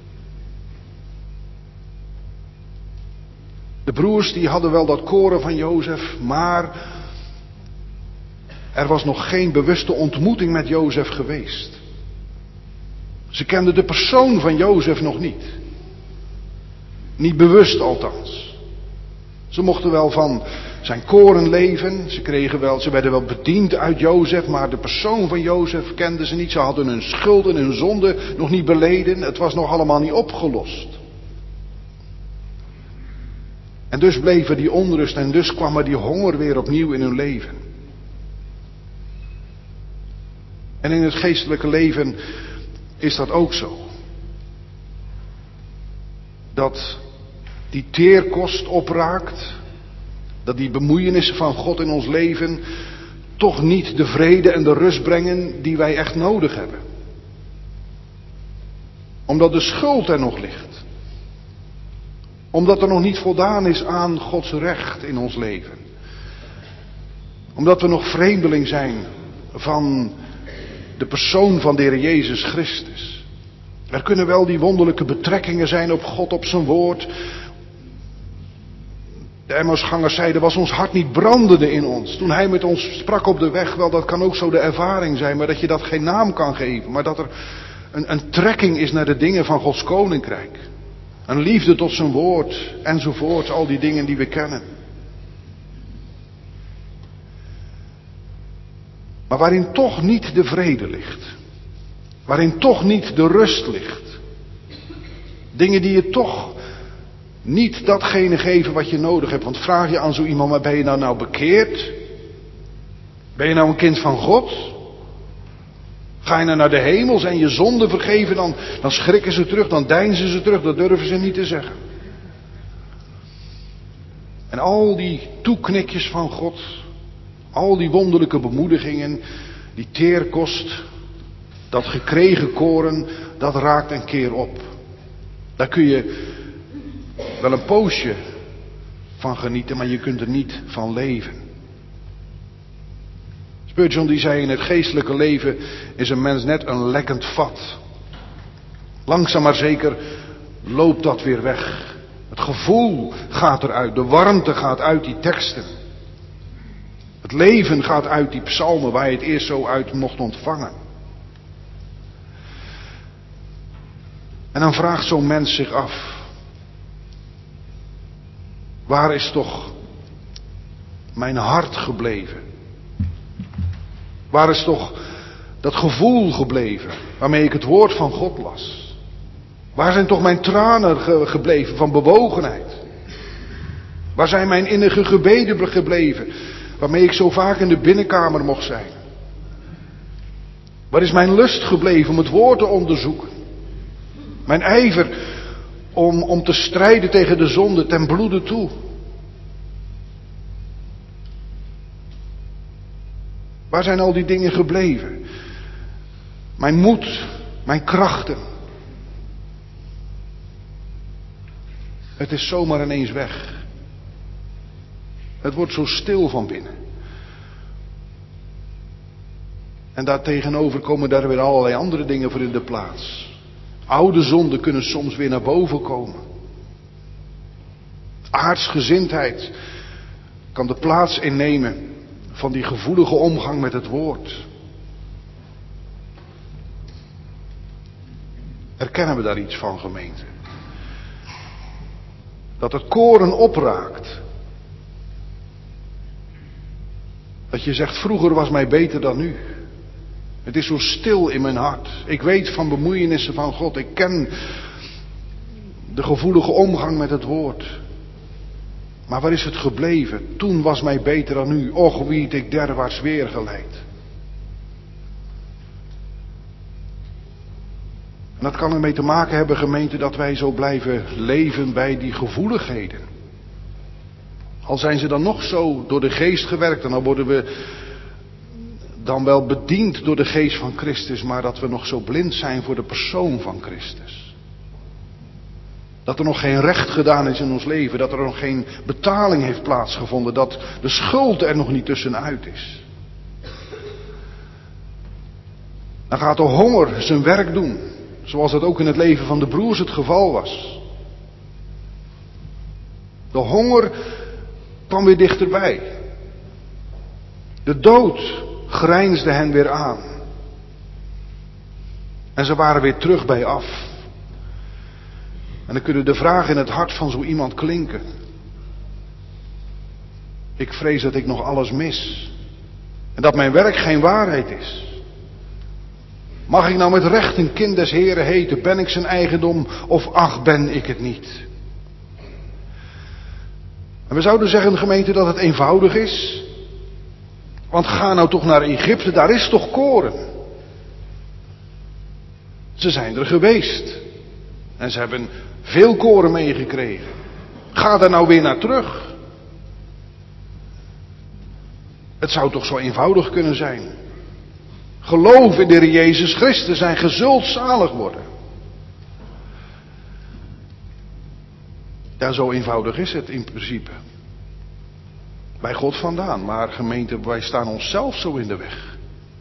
De broers die hadden wel dat koren van Jozef, maar er was nog geen bewuste ontmoeting met Jozef geweest. Ze kenden de persoon van Jozef nog niet. Niet bewust althans. Ze mochten wel van zijn koren leven. Ze, kregen wel, ze werden wel bediend uit Jozef. Maar de persoon van Jozef kenden ze niet. Ze hadden hun schuld en hun zonde nog niet beleden. Het was nog allemaal niet opgelost. En dus bleef er die onrust. En dus kwam er die honger weer opnieuw in hun leven. En in het geestelijke leven is dat ook zo. Dat die teerkost opraakt. Dat die bemoeienissen van God in ons leven toch niet de vrede en de rust brengen die wij echt nodig hebben. Omdat de schuld er nog ligt. Omdat er nog niet voldaan is aan Gods recht in ons leven. Omdat we nog vreemdeling zijn van de persoon van de Heer Jezus Christus. Er kunnen wel die wonderlijke betrekkingen zijn op God, op zijn woord. De Emmausgangers zeiden, was ons hart niet brandende in ons. Toen hij met ons sprak op de weg, wel dat kan ook zo de ervaring zijn. Maar dat je dat geen naam kan geven. Maar dat er een, een trekking is naar de dingen van Gods koninkrijk. Een liefde tot zijn woord enzovoort. Al die dingen die we kennen. Maar waarin toch niet de vrede ligt. Waarin toch niet de rust ligt. Dingen die je toch niet datgene geven wat je nodig hebt. Want vraag je aan zo iemand, maar ben je nou nou bekeerd? Ben je nou een kind van God? Ga je nou naar de hemel, zijn je zonden vergeven, dan, dan schrikken ze terug, dan deinzen ze terug, dat durven ze niet te zeggen. En al die toeknikjes van God, al die wonderlijke bemoedigingen, die teerkost, dat gekregen koren, dat raakt een keer op. Daar kun je wel een poosje van genieten, maar je kunt er niet van leven. Spurgeon die zei, in het geestelijke leven is een mens net een lekkend vat. Langzaam maar zeker loopt dat weer weg. Het gevoel gaat eruit, de warmte gaat uit die teksten. Het leven gaat uit die psalmen waar je het eerst zo uit mocht ontvangen. En dan vraagt zo'n mens zich af, waar is toch mijn hart gebleven? Waar is toch dat gevoel gebleven waarmee ik het woord van God las? Waar zijn toch mijn tranen ge- gebleven van bewogenheid? Waar zijn mijn innige gebeden gebleven waarmee ik zo vaak in de binnenkamer mocht zijn? Waar is mijn lust gebleven om het woord te onderzoeken? Mijn ijver om, om te strijden tegen de zonde ten bloede toe? Waar zijn al die dingen gebleven? Mijn moed, mijn krachten. Het is zomaar ineens weg. Het wordt zo stil van binnen. En daartegenover komen daar weer allerlei andere dingen voor in de plaats. Oude zonden kunnen soms weer naar boven komen. Aardsgezindheid kan de plaats innemen van die gevoelige omgang met het woord. Herkennen we daar iets van, gemeente? Dat het koren opraakt. Dat je zegt, vroeger was mij beter dan nu. Het is zo stil in mijn hart. Ik weet van bemoeienissen van God. Ik ken de gevoelige omgang met het woord. Maar waar is het gebleven? Toen was mij beter dan nu. Och, wie het ik derwaarts weer geleid. En dat kan ermee te maken hebben, gemeente, dat wij zo blijven leven bij die gevoeligheden. Al zijn ze dan nog zo door de geest gewerkt en dan worden we dan wel bediend door de geest van Christus, maar dat we nog zo blind zijn voor de persoon van Christus. Dat er nog geen recht gedaan is in ons leven, dat er nog geen betaling heeft plaatsgevonden, dat de schuld er nog niet tussenuit is. Dan gaat de honger zijn werk doen, zoals dat ook in het leven van de broers het geval was. De honger kwam weer dichterbij. De dood grijnsde hen weer aan. En ze waren weer terug bij af. En dan kunnen de vragen in het hart van zo iemand klinken. Ik vrees dat ik nog alles mis. En dat mijn werk geen waarheid is. Mag ik nou met recht een kind des Heren heten? Ben ik zijn eigendom of ach, ben ik het niet? En we zouden zeggen, gemeente, dat het eenvoudig is. Want ga nou toch naar Egypte, daar is toch koren. Ze zijn er geweest. En ze hebben veel koren meegekregen. Ga daar nou weer naar terug. Het zou toch zo eenvoudig kunnen zijn. Geloof in de Heer Jezus Christus en ge zult zalig worden. Ja, zo eenvoudig is het in principe. Bij God vandaan, maar gemeente, wij staan onszelf zo in de weg.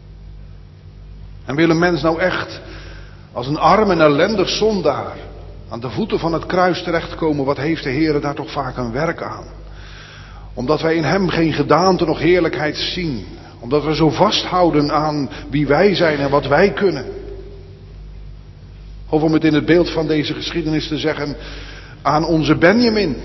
En wil een mens nou echt als een arm en ellendig zondaar aan de voeten van het kruis terechtkomen, wat heeft de Heer daar toch vaak een werk aan? Omdat wij in hem geen gedaante nog heerlijkheid zien. Omdat we zo vasthouden aan wie wij zijn en wat wij kunnen. Of om het in het beeld van deze geschiedenis te zeggen, aan onze Benjamin.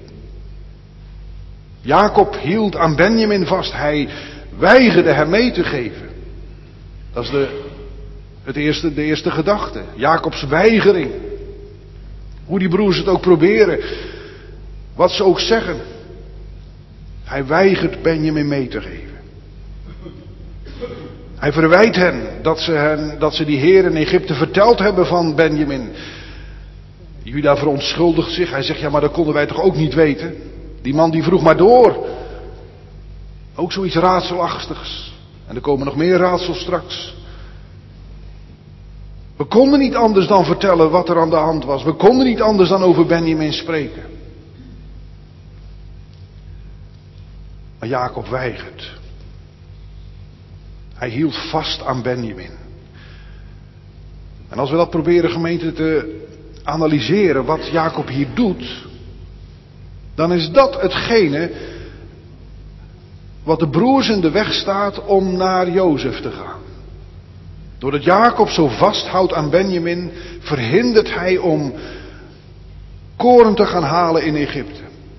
Jacob hield aan Benjamin vast. Hij weigerde hem mee te geven. Dat is de, het eerste, de eerste gedachte. Jacobs weigering. Hoe die broers het ook proberen. Wat ze ook zeggen. Hij weigert Benjamin mee te geven. Hij verwijt hen dat ze, hen, dat ze die Heer in Egypte verteld hebben van Benjamin. Juda verontschuldigt zich. Hij zegt, ja, maar dat konden wij toch ook niet weten. Die man die vroeg maar door. Ook zoiets raadselachtigs. En er komen nog meer raadsels straks. We konden niet anders dan vertellen wat er aan de hand was. We konden niet anders dan over Benjamin spreken. Maar Jacob weigert. Hij hield vast aan Benjamin. En als we dat proberen, gemeente, te analyseren wat Jacob hier doet, dan is dat hetgene wat de broers in de weg staat om naar Jozef te gaan. Doordat Jacob zo vasthoudt aan Benjamin, verhindert hij om koren te gaan halen in Egypte.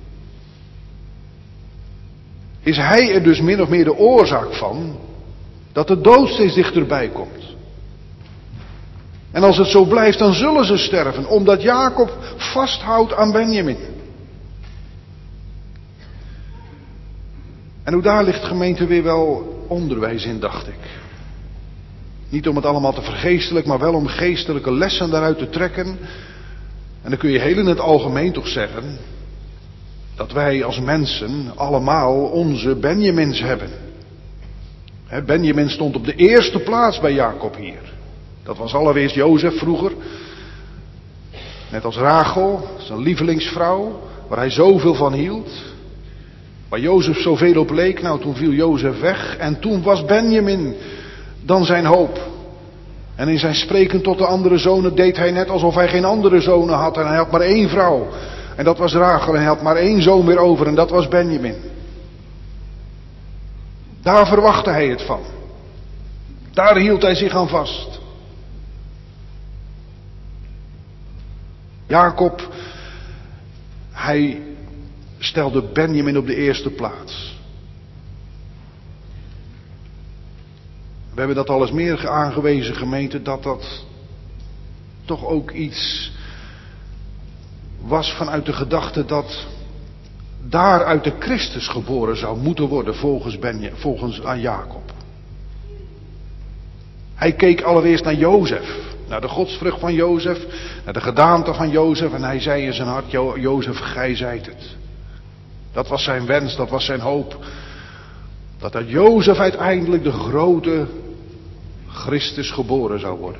Is hij er dus min of meer de oorzaak van dat de dood steeds dichterbij komt. En als het zo blijft, dan zullen ze sterven, omdat Jacob vasthoudt aan Benjamin. En ook daar ligt gemeente weer wel onderwijs in, dacht ik. Niet om het allemaal te vergeestelijk, maar wel om geestelijke lessen daaruit te trekken. En dan kun je heel in het algemeen toch zeggen dat wij als mensen allemaal onze Benjamins hebben. Benjamin stond op de eerste plaats bij Jacob hier. Dat was allereerst Jozef vroeger. Net als Rachel, zijn lievelingsvrouw, waar hij zoveel van hield. Waar Jozef zoveel op leek, nou toen viel Jozef weg. En toen was Benjamin dan zijn hoop. En in zijn spreken tot de andere zonen deed hij net alsof hij geen andere zonen had. En hij had maar één vrouw. En dat was Rachel. En hij had maar één zoon weer over. En dat was Benjamin. Daar verwachtte hij het van. Daar hield hij zich aan vast. Jacob, hij stelde Benjamin op de eerste plaats. We hebben dat al eens meer aangewezen, gemeente, dat dat toch ook iets was vanuit de gedachte dat daaruit de Christus geboren zou moeten worden volgens, Benja, volgens aan Jacob. Hij keek allereerst naar Jozef, naar de godsvrucht van Jozef, naar de gedaante van Jozef en hij zei in zijn hart, jo- Jozef, gij zijt het. Dat was zijn wens, dat was zijn hoop. Dat uit Jozef uiteindelijk de grote Christus geboren zou worden.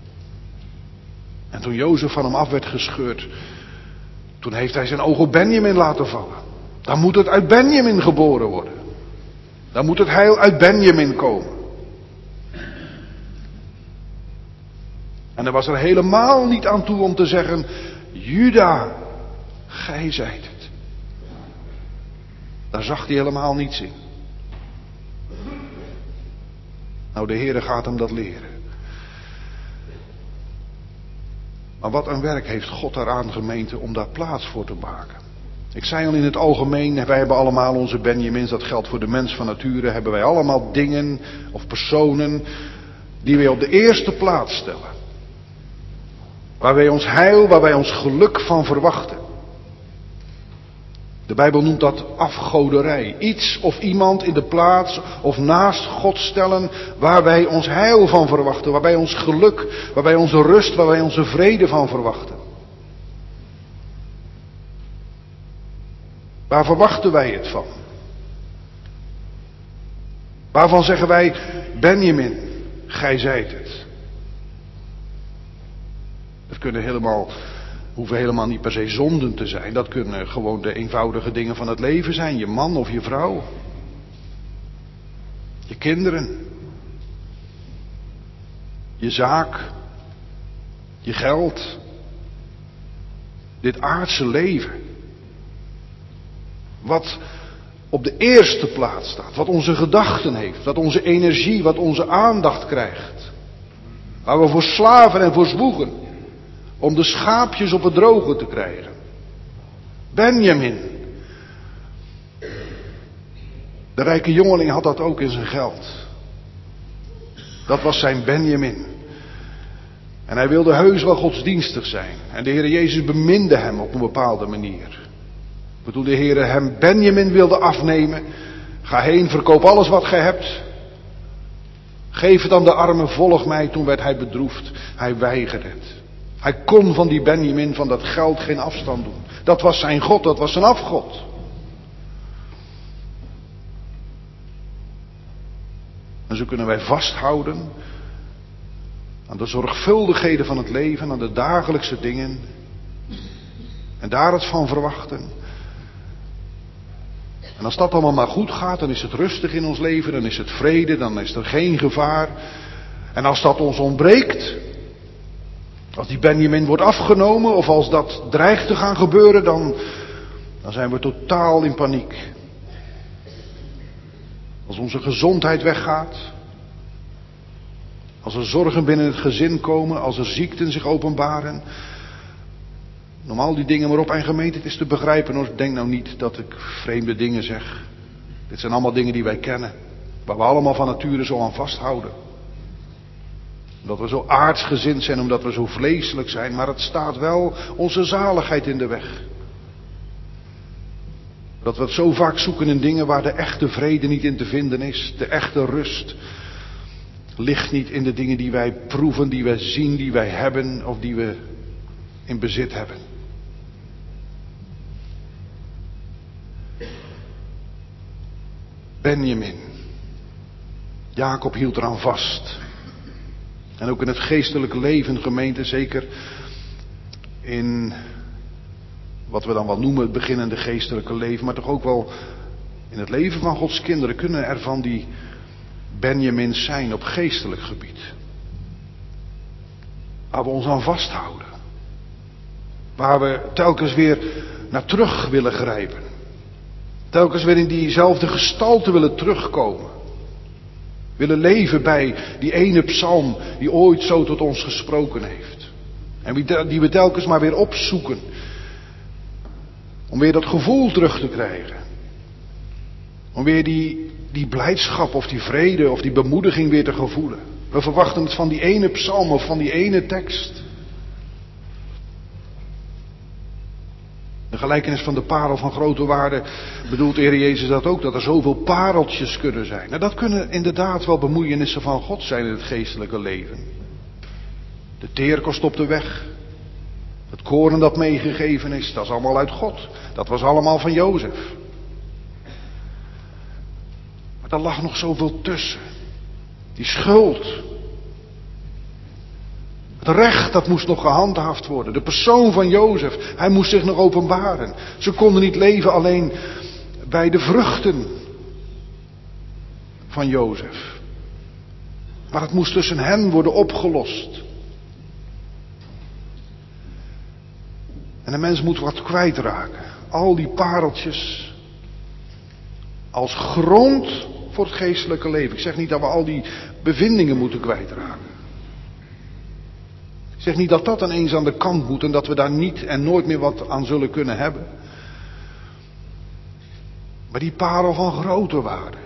En toen Jozef van hem af werd gescheurd, toen heeft hij zijn oog op Benjamin laten vallen. Dan moet het uit Benjamin geboren worden. Dan moet het heil uit Benjamin komen. En er was er helemaal niet aan toe om te zeggen, Juda, gij zijt het. Daar zag hij helemaal niets in. Nou, de Heere gaat hem dat leren. Maar wat een werk heeft God daaraan, gemeente, om daar plaats voor te maken. Ik zei al in het algemeen, wij hebben allemaal onze Benjamins, dat geldt voor de mens van nature, hebben wij allemaal dingen of personen die wij op de eerste plaats stellen. Waar wij ons heil, waar wij ons geluk van verwachten. De Bijbel noemt dat afgoderij. Iets of iemand in de plaats of naast God stellen waar wij ons heil van verwachten. Waar wij ons geluk, waar wij onze rust, waar wij onze vrede van verwachten. Waar verwachten wij het van? Waarvan zeggen wij, Benjamin, gij zijt het. Dat kunnen helemaal, hoeven helemaal niet per se zonden te zijn. Dat kunnen gewoon de eenvoudige dingen van het leven zijn. Je man of je vrouw. Je kinderen. Je zaak. Je geld. Dit aardse leven. Wat op de eerste plaats staat. Wat onze gedachten heeft. Wat onze energie, wat onze aandacht krijgt. Waar we voor slaven en voor zwoegen. Om de schaapjes op het droge te krijgen. Benjamin. De rijke jongeling had dat ook in zijn geld. Dat was zijn Benjamin. En hij wilde heus wel godsdienstig zijn. En de Heer Jezus beminde hem op een bepaalde manier. Maar toen de Heer hem Benjamin wilde afnemen. Ga heen, verkoop alles wat gij hebt. Geef het aan de armen, volg mij. Toen werd hij bedroefd. Hij weigerde het. Hij kon van die Benjamin, van dat geld, geen afstand doen. Dat was zijn God, dat was zijn afgod. En zo kunnen wij vasthouden aan de zorgvuldigheden van het leven, aan de dagelijkse dingen. En daar het van verwachten. En als dat allemaal maar goed gaat, dan is het rustig in ons leven, dan is het vrede, dan is er geen gevaar. En als dat ons ontbreekt, als die Benjamin wordt afgenomen of als dat dreigt te gaan gebeuren, dan, dan zijn we totaal in paniek. Als onze gezondheid weggaat, als er zorgen binnen het gezin komen, als er ziekten zich openbaren. Noem al die dingen maar op. En gemeente, het is te begrijpen. Denk nou niet dat ik vreemde dingen zeg. Dit zijn allemaal dingen die wij kennen. Waar we allemaal van nature zo aan vasthouden. Dat we zo aardsgezind zijn, omdat we zo vleeselijk zijn. Maar het staat wel onze zaligheid in de weg. Dat we het zo vaak zoeken in dingen waar de echte vrede niet in te vinden is. De echte rust ligt niet in de dingen die wij proeven, die wij zien, die wij hebben of die we in bezit hebben. Benjamin. Jacob hield eraan vast. En ook in het geestelijke leven, gemeente, zeker in wat we dan wel noemen het beginnende geestelijke leven, maar toch ook wel in het leven van Gods kinderen kunnen er van die Benjamins zijn op geestelijk gebied. Waar we ons aan vasthouden. Waar we telkens weer naar terug willen grijpen. Telkens weer in diezelfde gestalte willen terugkomen. Willen leven bij die ene psalm die ooit zo tot ons gesproken heeft. En die we telkens maar weer opzoeken. Om weer dat gevoel terug te krijgen. Om weer die, die blijdschap of die vrede of die bemoediging weer te gevoelen. We verwachten het van die ene psalm of van die ene tekst. De gelijkenis van de parel van grote waarde bedoelt de Heer Jezus dat ook, dat er zoveel pareltjes kunnen zijn. Nou, dat kunnen inderdaad wel bemoeienissen van God zijn in het geestelijke leven. De teerkost op de weg. Het koren dat meegegeven is, dat is allemaal uit God. Dat was allemaal van Jozef. Maar er lag nog zoveel tussen. Die schuld. Het recht, dat moest nog gehandhaafd worden. De persoon van Jozef, hij moest zich nog openbaren. Ze konden niet leven alleen bij de vruchten van Jozef. Maar het moest tussen hen worden opgelost. En een mens moet wat kwijtraken. Al die pareltjes als grond voor het geestelijke leven. Ik zeg niet dat we al die bevindingen moeten kwijtraken. Ik zeg niet dat dat ineens aan de kant moet en dat we daar niet en nooit meer wat aan zullen kunnen hebben. Maar die parel van grote waarde.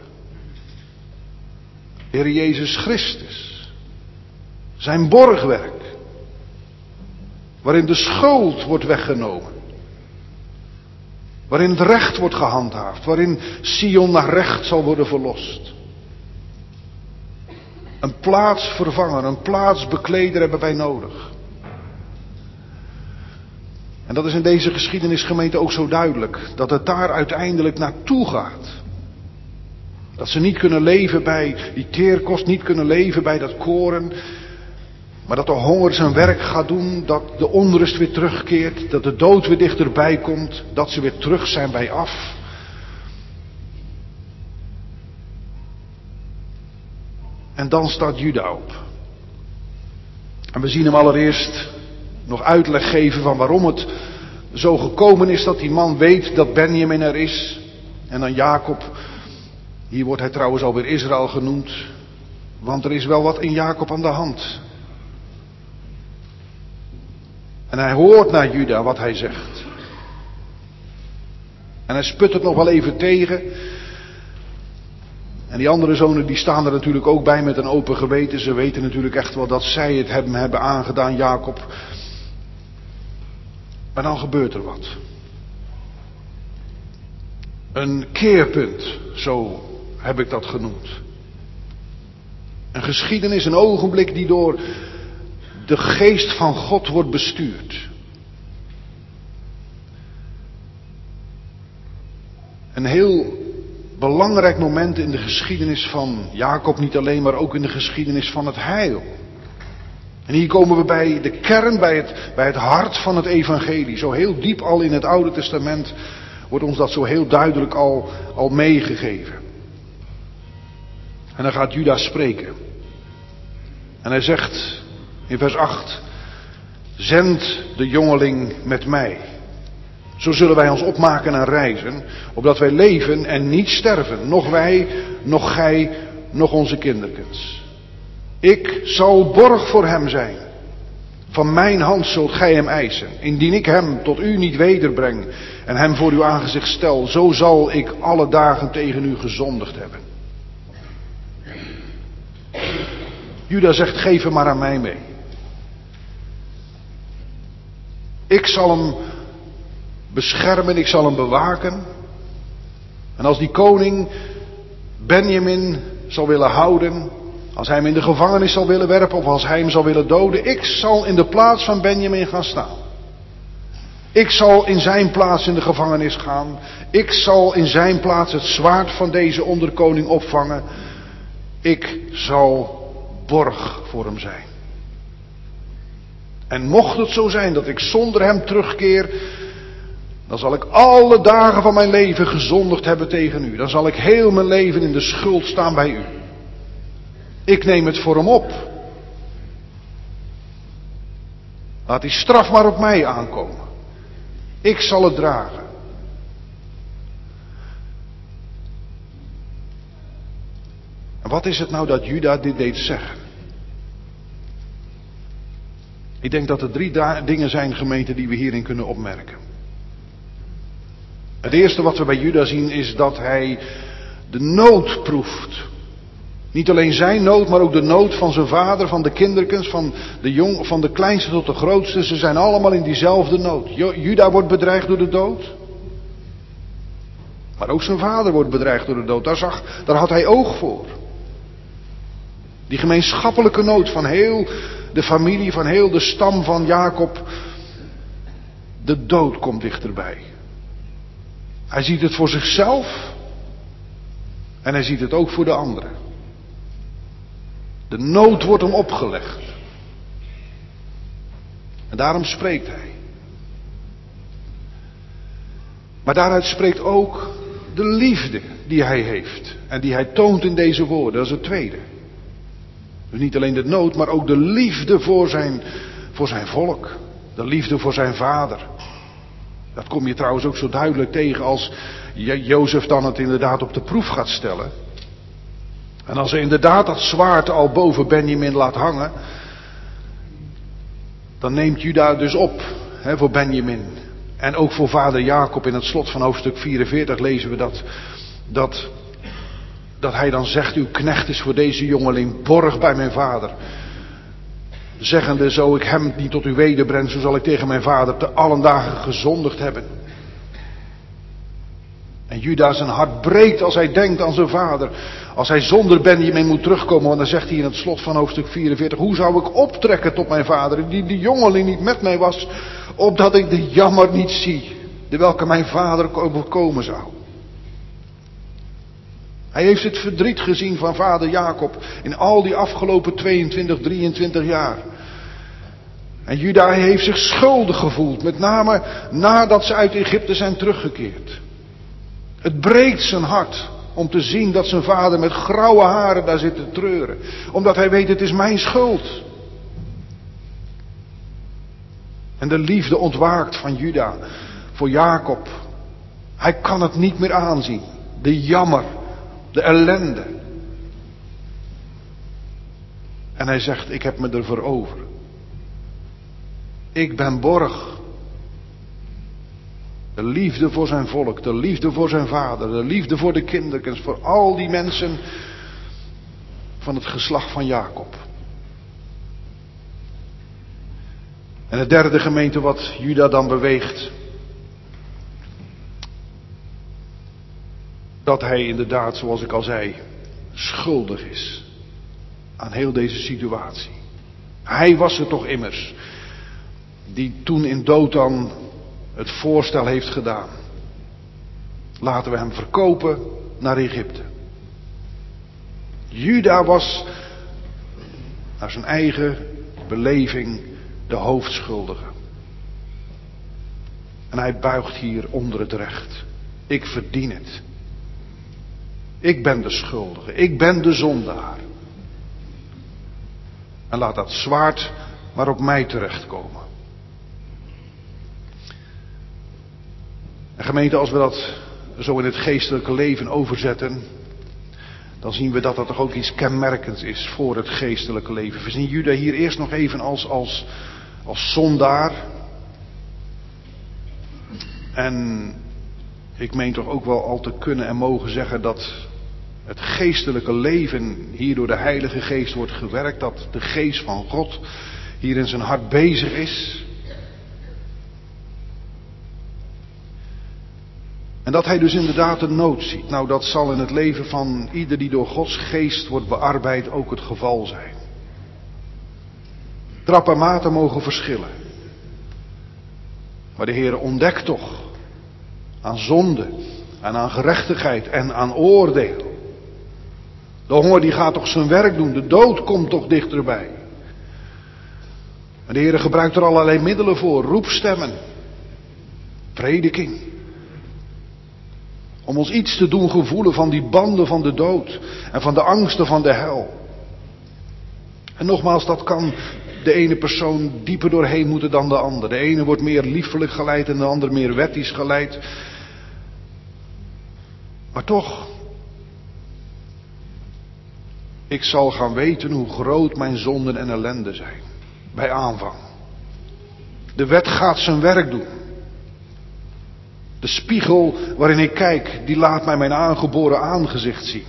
Heer Jezus Christus. Zijn borgwerk. Waarin de schuld wordt weggenomen. Waarin het recht wordt gehandhaafd. Waarin Sion naar recht zal worden verlost. Een plaatsvervanger, een plaatsbekleder hebben wij nodig. En dat is in deze geschiedenisgemeente ook zo duidelijk. Dat het daar uiteindelijk naartoe gaat. Dat ze niet kunnen leven bij die teerkost, niet kunnen leven bij dat koren. Maar dat de honger zijn werk gaat doen, dat de onrust weer terugkeert, dat de dood weer dichterbij komt, dat ze weer terug zijn bij af. En dan staat Juda op. En we zien hem allereerst nog uitleg geven van waarom het zo gekomen is dat die man weet dat Benjamin er is. En dan Jacob, hier wordt hij trouwens alweer Israël genoemd, want er is wel wat in Jacob aan de hand. En hij hoort naar Juda wat hij zegt. En hij sput het nog wel even tegen. En die andere zonen die staan er natuurlijk ook bij met een open geweten. Ze weten natuurlijk echt wel dat zij het hem hebben aangedaan, Jacob. Maar dan gebeurt er wat. Een keerpunt, zo heb ik dat genoemd. Een geschiedenis, een ogenblik die door de geest van God wordt bestuurd. Een heel belangrijk moment in de geschiedenis van Jacob, niet alleen, maar ook in de geschiedenis van het heil. En hier komen we bij de kern, bij het, bij het hart van het evangelie. Zo heel diep al in het Oude Testament wordt ons dat zo heel duidelijk al, al meegegeven. En dan gaat Juda spreken. En hij zegt in vers acht, zend de jongeling met mij. Zo zullen wij ons opmaken en reizen, opdat wij leven en niet sterven. Nog wij, nog gij, nog onze kinderkens. Ik zal borg voor hem zijn. Van mijn hand zult gij hem eisen. Indien ik hem tot u niet wederbreng en hem voor uw aangezicht stel, zo zal ik alle dagen tegen u gezondigd hebben. Juda zegt, geef hem maar aan mij mee. Ik zal hem beschermen, ik zal hem bewaken. En als die koning Benjamin zal willen houden, als hij hem in de gevangenis zal willen werpen of als hij hem zal willen doden, ik zal in de plaats van Benjamin gaan staan. Ik zal in zijn plaats in de gevangenis gaan. Ik zal in zijn plaats het zwaard van deze onderkoning opvangen. Ik zal borg voor hem zijn. En mocht het zo zijn dat ik zonder hem terugkeer, dan zal ik alle dagen van mijn leven gezondigd hebben tegen u. Dan zal ik heel mijn leven in de schuld staan bij u. Ik neem het voor hem op. Laat die straf maar op mij aankomen. Ik zal het dragen. En wat is het nou dat Juda dit deed zeggen? Ik denk dat er drie da- dingen zijn, gemeente, die we hierin kunnen opmerken. Het eerste wat we bij Juda zien is dat hij de nood proeft. Niet alleen zijn nood, maar ook de nood van zijn vader, van de kinderkens, van de, jong, van de kleinste tot de grootste. Ze zijn allemaal in diezelfde nood. Juda wordt bedreigd door de dood. Maar ook zijn vader wordt bedreigd door de dood. Daar, zag, daar had hij oog voor. Die gemeenschappelijke nood van heel de familie, van heel de stam van Jacob. De dood komt dichterbij. Hij ziet het voor zichzelf. En hij ziet het ook voor de anderen. De nood wordt hem opgelegd. En daarom spreekt hij. Maar daaruit spreekt ook de liefde die hij heeft. En die hij toont in deze woorden. Dat is het tweede. Dus niet alleen de nood, maar ook de liefde voor zijn, voor zijn volk. De liefde voor zijn vader. Dat kom je trouwens ook zo duidelijk tegen als Jozef dan het inderdaad op de proef gaat stellen. En als hij inderdaad dat zwaard al boven Benjamin laat hangen, dan neemt Juda dus op hè, voor Benjamin. En ook voor vader Jacob. In het slot van hoofdstuk vierenveertig lezen we dat Dat, dat hij dan zegt, uw knecht is voor deze jongeling borg bij mijn vader. Zeggende, zo ik hem niet tot u wederbreng, zo zal ik tegen mijn vader te allen dagen gezondigd hebben. En Juda zijn hart breekt als hij denkt aan zijn vader. Als hij zonder Benjamin moet terugkomen, want dan zegt hij in het slot van hoofdstuk vierenveertig, hoe zou ik optrekken tot mijn vader, die die jongeling niet met mij was, opdat ik de jammer niet zie, de welke mijn vader overkomen zou. Hij heeft het verdriet gezien van vader Jacob in al die afgelopen tweeëntwintig, drieëntwintig jaar. En Juda heeft zich schuldig gevoeld, met name nadat ze uit Egypte zijn teruggekeerd. Het breekt zijn hart om te zien dat zijn vader met grauwe haren daar zit te treuren. Omdat hij weet, het is mijn schuld. En de liefde ontwaakt van Juda voor Jacob. Hij kan het niet meer aanzien. De jammer, de ellende. En hij zegt, ik heb me ervoor over. Ik ben borg. De liefde voor zijn volk, de liefde voor zijn vader, de liefde voor de kinderkens, voor al die mensen van het geslacht van Jacob. En het derde gemeente wat Juda dan beweegt, dat hij inderdaad, zoals ik al zei, schuldig is aan heel deze situatie. Hij was er toch immers, die toen in Dothan het voorstel heeft gedaan. Laten we hem verkopen naar Egypte. Juda was naar zijn eigen beleving de hoofdschuldige. En hij buigt hier onder het recht. Ik verdien het. Ik ben de schuldige. Ik ben de zondaar. En laat dat zwaard maar op mij terechtkomen. En gemeente, als we dat zo in het geestelijke leven overzetten, dan zien we dat dat toch ook iets kenmerkends is voor het geestelijke leven. We zien Juda hier eerst nog even als, als, als zondaar. En ik meen toch ook wel al te kunnen en mogen zeggen dat het geestelijke leven hier door de Heilige Geest wordt gewerkt. Dat de Geest van God hier in zijn hart bezig is. En dat hij dus inderdaad de nood ziet. Nou, dat zal in het leven van ieder die door Gods geest wordt bearbeid ook het geval zijn. Trap en maten mogen verschillen. Maar de Heer ontdekt toch aan zonde en aan gerechtigheid en aan oordeel. De honger die gaat toch zijn werk doen. De dood komt toch dichterbij. En de Heer gebruikt er allerlei middelen voor. Roepstemmen. Prediking. Om ons iets te doen gevoelen van die banden van de dood. En van de angsten van de hel. En nogmaals, dat kan de ene persoon dieper doorheen moeten dan de ander. De ene wordt meer liefelijk geleid en de ander meer wettisch geleid. Maar toch, ik zal gaan weten hoe groot mijn zonden en ellende zijn. Bij aanvang. De wet gaat zijn werk doen. De spiegel waarin ik kijk, die laat mij mijn aangeboren aangezicht zien.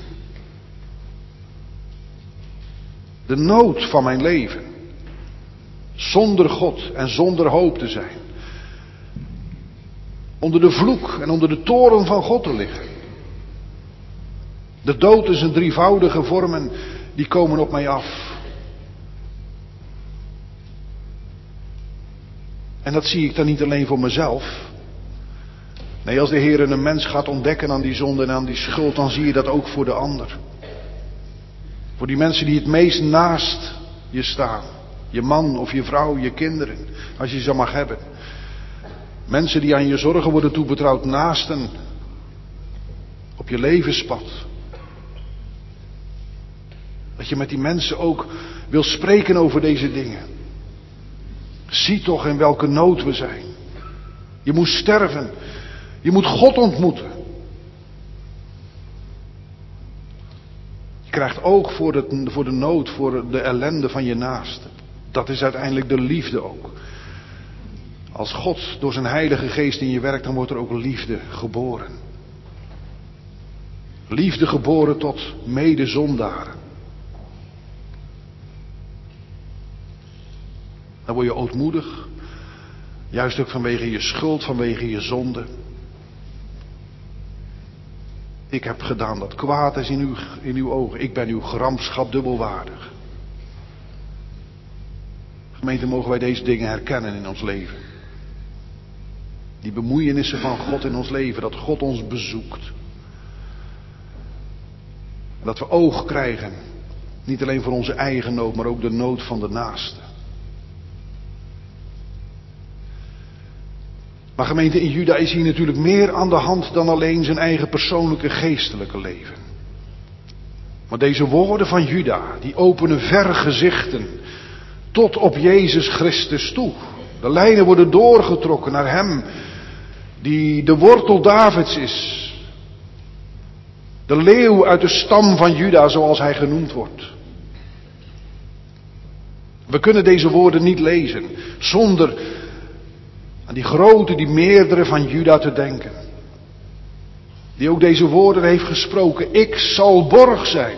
De nood van mijn leven. Zonder God en zonder hoop te zijn. Onder de vloek en onder de toren van God te liggen. De dood is een drievoudige vormen, die komen op mij af. En dat zie ik dan niet alleen voor mezelf. Nee, als de Heer een mens gaat ontdekken aan die zonde en aan die schuld, dan zie je dat ook voor de ander. Voor die mensen die het meest naast je staan. Je man of je vrouw, je kinderen, als je ze mag hebben. Mensen die aan je zorgen worden toebetrouwd, naasten op je levenspad. Dat je met die mensen ook wil spreken over deze dingen. Zie toch in welke nood we zijn. Je moet sterven. Je moet God ontmoeten. Je krijgt oog voor de, voor de nood, voor de ellende van je naaste. Dat is uiteindelijk de liefde ook. Als God door zijn Heilige Geest in je werkt, dan wordt er ook liefde geboren. Liefde geboren tot medezondaren. Dan word je ootmoedig. Juist ook vanwege je schuld, vanwege je zonde. Ik heb gedaan dat kwaad is in uw, in uw ogen. Ik ben uw gramschap dubbelwaardig. Gemeente, mogen wij deze dingen herkennen in ons leven. Die bemoeienissen van God in ons leven. Dat God ons bezoekt. En dat we oog krijgen. Niet alleen voor onze eigen nood, maar ook de nood van de naaste. Maar gemeente, in Juda is hier natuurlijk meer aan de hand dan alleen zijn eigen persoonlijke geestelijke leven. Maar deze woorden van Juda, die openen verre gezichten tot op Jezus Christus toe. De lijnen worden doorgetrokken naar hem die de wortel Davids is. De leeuw uit de stam van Juda, zoals hij genoemd wordt. We kunnen deze woorden niet lezen zonder aan die grote, die meerdere van Juda te denken. Die ook deze woorden heeft gesproken. Ik zal borg zijn.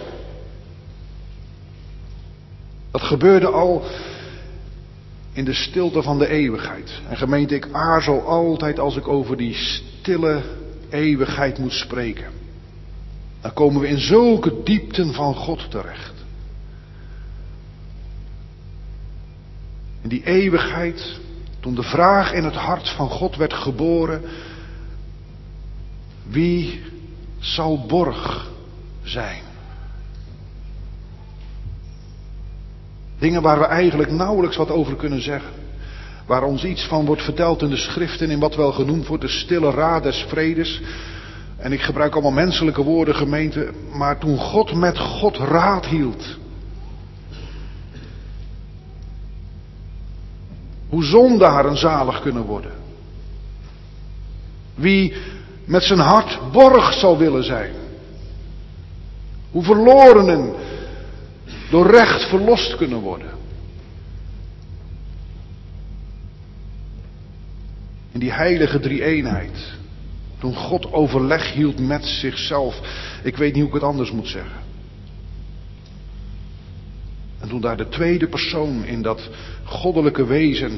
Dat gebeurde al in de stilte van de eeuwigheid. En gemeente, ik aarzel altijd als ik over die stille eeuwigheid moet spreken. Dan komen we in zulke diepten van God terecht. In die eeuwigheid, toen de vraag in het hart van God werd geboren: wie zal borg zijn? Dingen waar we eigenlijk nauwelijks wat over kunnen zeggen. Waar ons iets van wordt verteld in de schriften, in wat wel genoemd wordt de stille raad des vredes. En ik gebruik allemaal menselijke woorden, gemeente. Maar toen God met God raad hield. Hoe zondaren zalig kunnen worden. Wie met zijn hart borg zal willen zijn. Hoe verlorenen door recht verlost kunnen worden. In die heilige drie-eenheid. Toen God overleg hield met zichzelf. Ik weet niet hoe ik het anders moet zeggen. En toen daar de tweede persoon in dat goddelijke wezen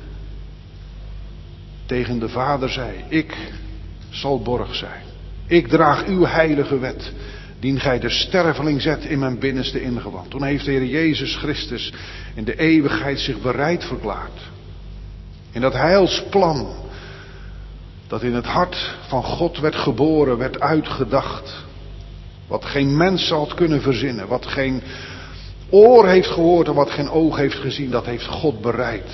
tegen de Vader zei: ik zal borg zijn. Ik draag uw heilige wet, dien gij de sterveling zet in mijn binnenste ingewand. Toen heeft de Heer Jezus Christus in de eeuwigheid zich bereid verklaard. In dat heilsplan dat in het hart van God werd geboren, werd uitgedacht. Wat geen mens had kunnen verzinnen, wat geen oor heeft gehoord en wat geen oog heeft gezien, dat heeft God bereid.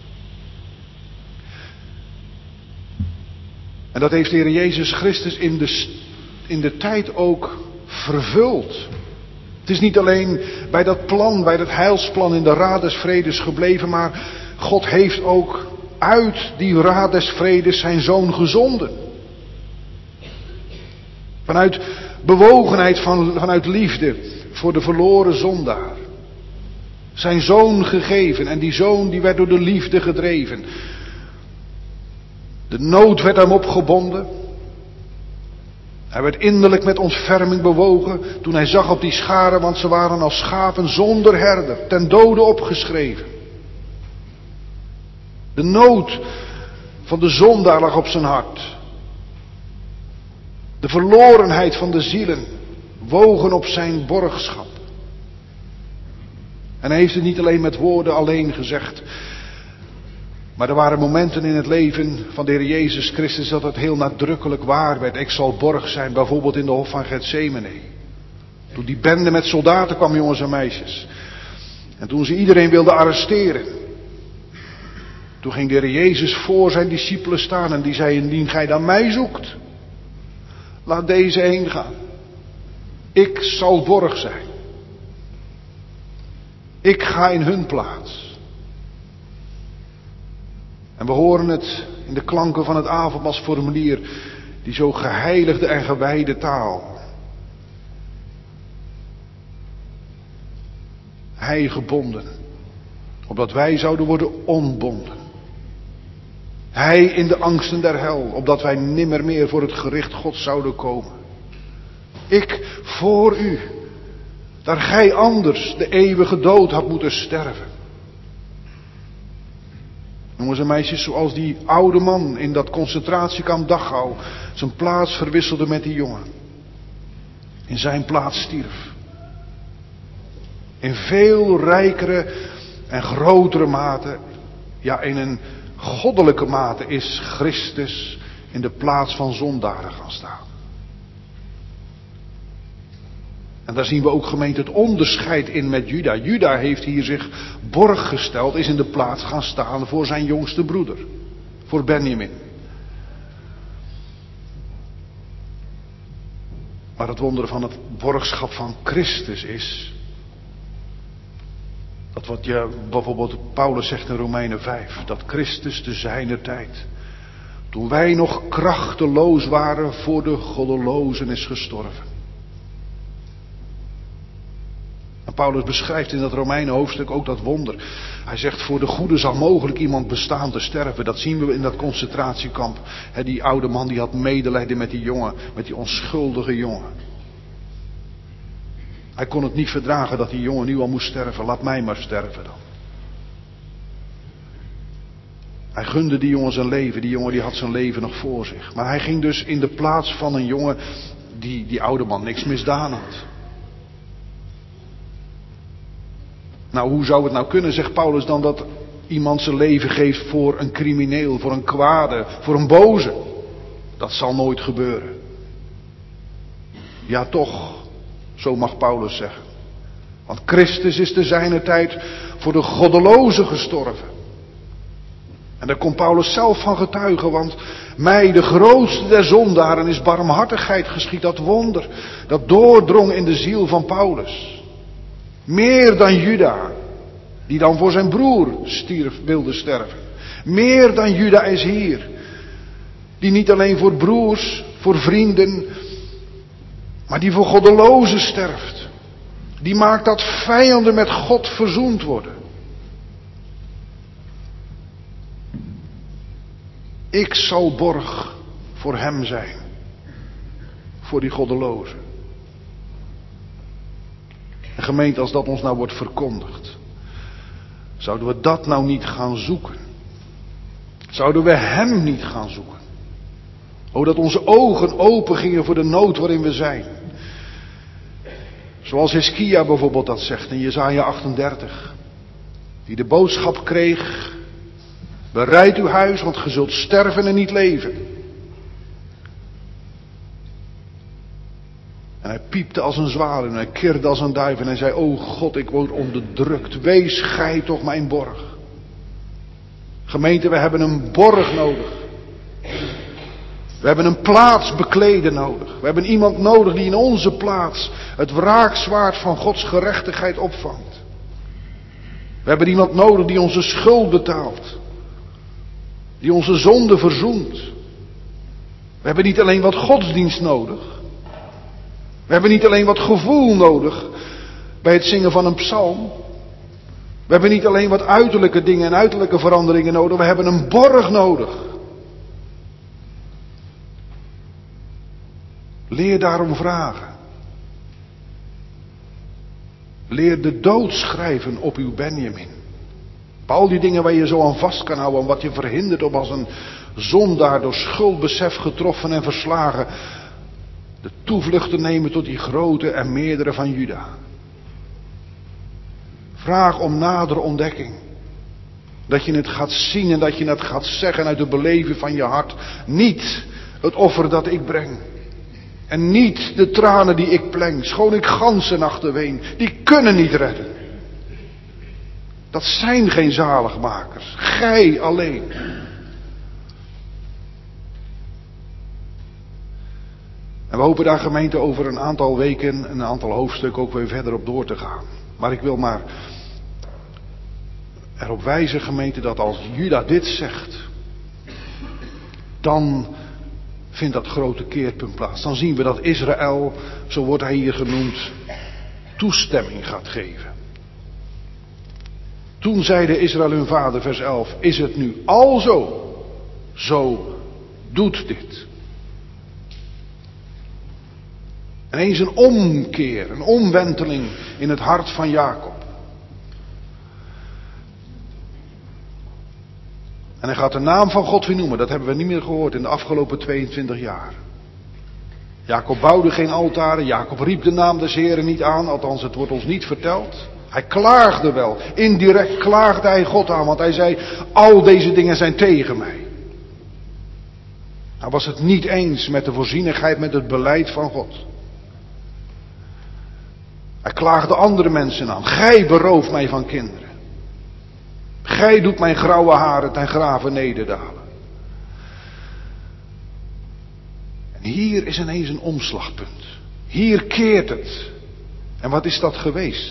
En dat heeft de Heer Jezus Christus in de, in de tijd ook vervuld. Het is niet alleen bij dat plan, bij dat heilsplan in de raad des vredes gebleven, maar God heeft ook uit die raad des vredes zijn zoon gezonden. Vanuit bewogenheid, van, vanuit liefde voor de verloren zondaar. Zijn zoon gegeven en die zoon die werd door de liefde gedreven. De nood werd hem opgebonden. Hij werd innerlijk met ontferming bewogen toen hij zag op die scharen, want ze waren als schapen zonder herder, ten dode opgeschreven. De nood van de zondaar lag op zijn hart. De verlorenheid van de zielen wogen op zijn borgschap. En hij heeft het niet alleen met woorden alleen gezegd. Maar er waren momenten in het leven van de Heer Jezus Christus dat het heel nadrukkelijk waar werd. Ik zal borg zijn, bijvoorbeeld in de hof van Gethsemane. Toen die bende met soldaten kwam, jongens en meisjes. En toen ze iedereen wilden arresteren. Toen ging de Heer Jezus voor zijn discipelen staan en die zei: indien gij dan mij zoekt, laat deze heen gaan. Ik zal borg zijn. Ik ga in hun plaats. En we horen het in de klanken van het avondmaalsformulier, die zo geheiligde en gewijde taal. Hij gebonden, opdat wij zouden worden ontbonden. Hij in de angsten der hel, opdat wij nimmer meer voor het gericht Gods zouden komen. Ik voor u. Daar gij anders de eeuwige dood had moeten sterven. Jongens en meisjes, zoals die oude man in dat concentratiekamp Dachau zijn plaats verwisselde met die jongen. In zijn plaats stierf. In veel rijkere en grotere mate, ja in een goddelijke mate is Christus in de plaats van zondaren gaan staan. En daar zien we ook, gemeente, het onderscheid in met Juda. Juda heeft hier zich borg gesteld, is in de plaats gaan staan voor zijn jongste broeder. Voor Benjamin. Maar het wonder van het borgschap van Christus is, dat wat je bijvoorbeeld Paulus zegt in Romeinen vijf, dat Christus te zijner tijd, toen wij nog krachteloos waren, voor de goddelozen is gestorven. En Paulus beschrijft in dat Romeinen hoofdstuk ook dat wonder. Hij zegt, voor de goede zal mogelijk iemand bestaan te sterven. Dat zien we in dat concentratiekamp. He, die oude man die had medelijden met die jongen, met die onschuldige jongen. Hij kon het niet verdragen dat die jongen nu al moest sterven. Laat mij maar sterven dan. Hij gunde die jongen zijn leven. Die jongen die had zijn leven nog voor zich. Maar hij ging dus in de plaats van een jongen die die oude man niks misdaan had. Nou, hoe zou het nou kunnen, zegt Paulus dan, dat iemand zijn leven geeft voor een crimineel, voor een kwade, voor een boze? Dat zal nooit gebeuren. Ja, toch, zo mag Paulus zeggen. Want Christus is te zijner tijd voor de goddelozen gestorven. En daar komt Paulus zelf van getuigen, want mij, de grootste der zondaren, is barmhartigheid geschied, dat wonder, dat doordrong in de ziel van Paulus. Meer dan Juda, die dan voor zijn broer stierf, wilde sterven. Meer dan Juda is hier, die niet alleen voor broers, voor vrienden, maar die voor goddelozen sterft. Die maakt dat vijanden met God verzoend worden. Ik zal borg voor hem zijn, voor die goddelozen. En gemeente, als dat ons nou wordt verkondigd, zouden we dat nou niet gaan zoeken? Zouden we hem niet gaan zoeken? O, dat onze ogen open gingen voor de nood waarin we zijn. Zoals Hiskia bijvoorbeeld dat zegt in Jesaja achtendertig. Die de boodschap kreeg, bereid uw huis, want ge zult sterven en niet leven. En hij piepte als een zwaluw en hij kirde als een duif en hij zei, o God, ik word onderdrukt. Wees gij toch mijn borg. Gemeente, we hebben een borg nodig. We hebben een plaats bekleden nodig. We hebben iemand nodig die in onze plaats het wraakzwaard van Gods gerechtigheid opvangt. We hebben iemand nodig die onze schuld betaalt. Die onze zonde verzoent. We hebben niet alleen wat godsdienst nodig. We hebben niet alleen wat gevoel nodig bij het zingen van een psalm. We hebben niet alleen wat uiterlijke dingen en uiterlijke veranderingen nodig. We hebben een borg nodig. Leer daarom vragen. Leer de dood schrijven op uw Benjamin. Op al die dingen waar je zo aan vast kan houden. Wat je verhindert om als een zondaar door schuldbesef getroffen en verslagen de toevlucht te nemen tot die grote en meerdere van Juda. Vraag om nadere ontdekking. Dat je het gaat zien en dat je het gaat zeggen uit het beleven van je hart. Niet het offer dat ik breng. En niet de tranen die ik pleng. Schoon ik ganse nachten ween. Die kunnen niet redden. Dat zijn geen zaligmakers. Gij alleen. En we hopen daar, gemeente, over een aantal weken, een aantal hoofdstukken ook weer verder op door te gaan. Maar ik wil maar erop wijzen, gemeente, dat als Juda dit zegt, dan vindt dat grote keerpunt plaats. Dan zien we dat Israël, zo wordt hij hier genoemd, toestemming gaat geven. Toen zeide Israël hun vader, vers elf, is het nu alzo, zo doet dit. Ineens een omkeer, een omwenteling in het hart van Jacob. En hij gaat de naam van God weer noemen. Dat hebben we niet meer gehoord in de afgelopen tweeëntwintig jaar. Jacob bouwde geen altaren. Jacob riep de naam des Heren niet aan. Althans, het wordt ons niet verteld. Hij klaagde wel. Indirect klaagde hij God aan. Want hij zei, al deze dingen zijn tegen mij. Hij was het niet eens met de voorzienigheid, met het beleid van God. Hij klaagde andere mensen aan. Gij berooft mij van kinderen. Gij doet mijn grauwe haren ten grave nederdalen. En hier is ineens een omslagpunt. Hier keert het. En wat is dat geweest?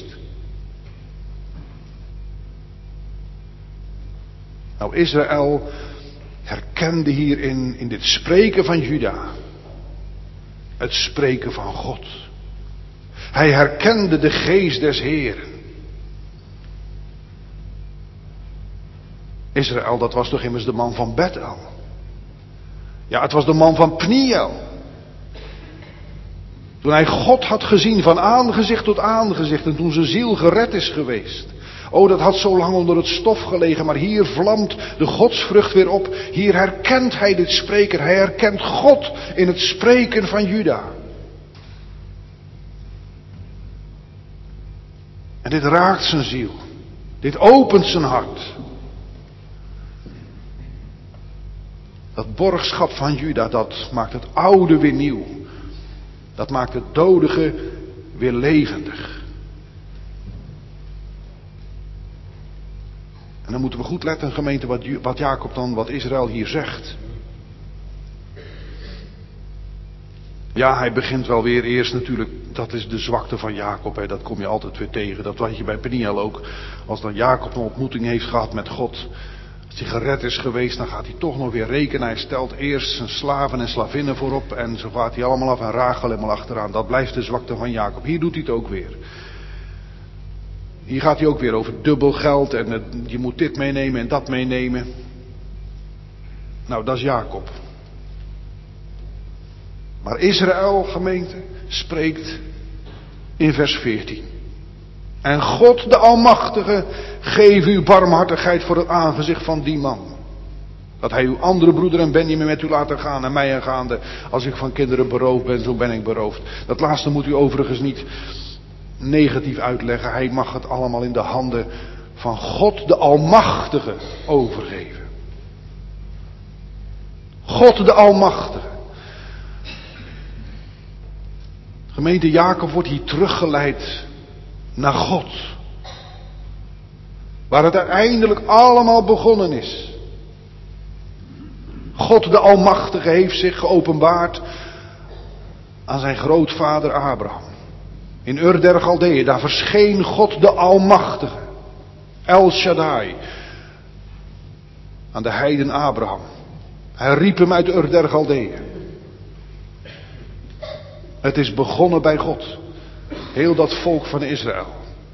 Nou, Israël herkende hierin, in dit spreken van Juda, het spreken van God. Hij herkende de geest des Heren. Israël, dat was toch immers de man van Bethel. Ja, het was de man van Pniel. Toen hij God had gezien van aangezicht tot aangezicht en toen zijn ziel gered is geweest. Oh, dat had zo lang onder het stof gelegen, maar hier vlamt de godsvrucht weer op. Hier herkent hij dit spreken. Hij herkent God in het spreken van Juda. En dit raakt zijn ziel. Dit opent zijn hart. Dat borgschap van Juda, dat maakt het oude weer nieuw. Dat maakt het dodige weer levendig. En dan moeten we goed letten, gemeente, wat, wat Jacob dan, wat Israël hier zegt. Ja, hij begint wel weer eerst natuurlijk, dat is de zwakte van Jacob, hè, dat kom je altijd weer tegen. Dat weet je bij Peniel ook. Als dan Jacob een ontmoeting heeft gehad met God, als hij gered is geweest, dan gaat hij toch nog weer rekenen. Hij stelt eerst zijn slaven en slavinnen voorop en zo gaat hij allemaal af en Rachel helemaal achteraan. Dat blijft de zwakte van Jacob. Hier doet hij het ook weer. Hier gaat hij ook weer over dubbel geld en het, je moet dit meenemen en dat meenemen. Nou, dat is Jacob. Maar Israël, gemeente, spreekt in vers veertien. En God de Almachtige, geef u barmhartigheid voor het aangezicht van die man. Dat hij uw andere broeder en Benjamin met u laten gaan en mij aangaande. Als ik van kinderen beroofd ben, zo ben ik beroofd. Dat laatste moet u overigens niet negatief uitleggen. Hij mag het allemaal in de handen van God de Almachtige overgeven. God de Almachtige. Gemeente, Jacob wordt hier teruggeleid naar God. Waar het uiteindelijk allemaal begonnen is. God de Almachtige heeft zich geopenbaard aan zijn grootvader Abraham. In Ur der Galdeeën, daar verscheen God de Almachtige. El Shaddai. Aan de heiden Abraham. Hij riep hem uit Ur der Galdeeën. Het is begonnen bij God. Heel dat volk van Israël.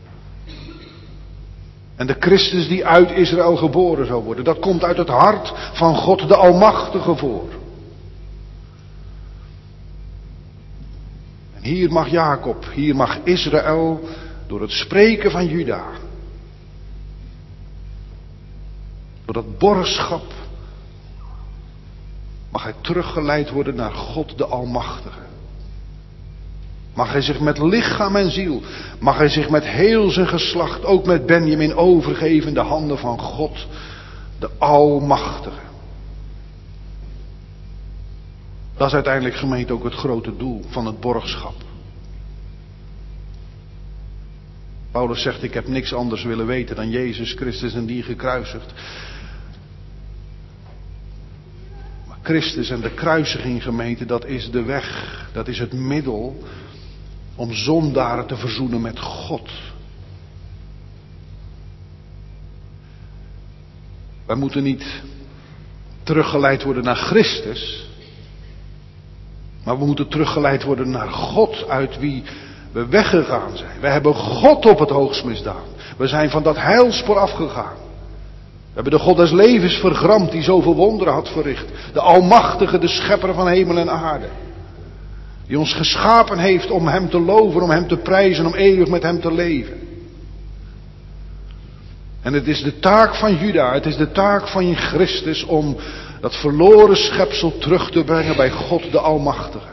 En de Christus die uit Israël geboren zou worden. Dat komt uit het hart van God de Almachtige voor. En hier mag Jacob, hier mag Israël door het spreken van Juda. Door dat borgschap mag hij teruggeleid worden naar God de Almachtige. Mag hij zich met lichaam en ziel, mag hij zich met heel zijn geslacht, ook met Benjamin overgeven in de handen van God, de Almachtige. Dat is uiteindelijk, gemeente, ook het grote doel van het borgschap. Paulus zegt, ik heb niks anders willen weten dan Jezus Christus en die gekruisigd. Maar Christus en de kruisiging, gemeente, dat is de weg, dat is het middel om zondaren te verzoenen met God. Wij moeten niet teruggeleid worden naar Christus, maar we moeten teruggeleid worden naar God uit wie we weggegaan zijn. We hebben God op het hoogst misdaan. We zijn van dat heilspoor afgegaan. We hebben de God des levens vergramd die zoveel wonderen had verricht. De Almachtige, de schepper van hemel en aarde. Die ons geschapen heeft om hem te loven, om hem te prijzen, om eeuwig met hem te leven. En het is de taak van Juda, het is de taak van Christus om dat verloren schepsel terug te brengen bij God de Almachtige.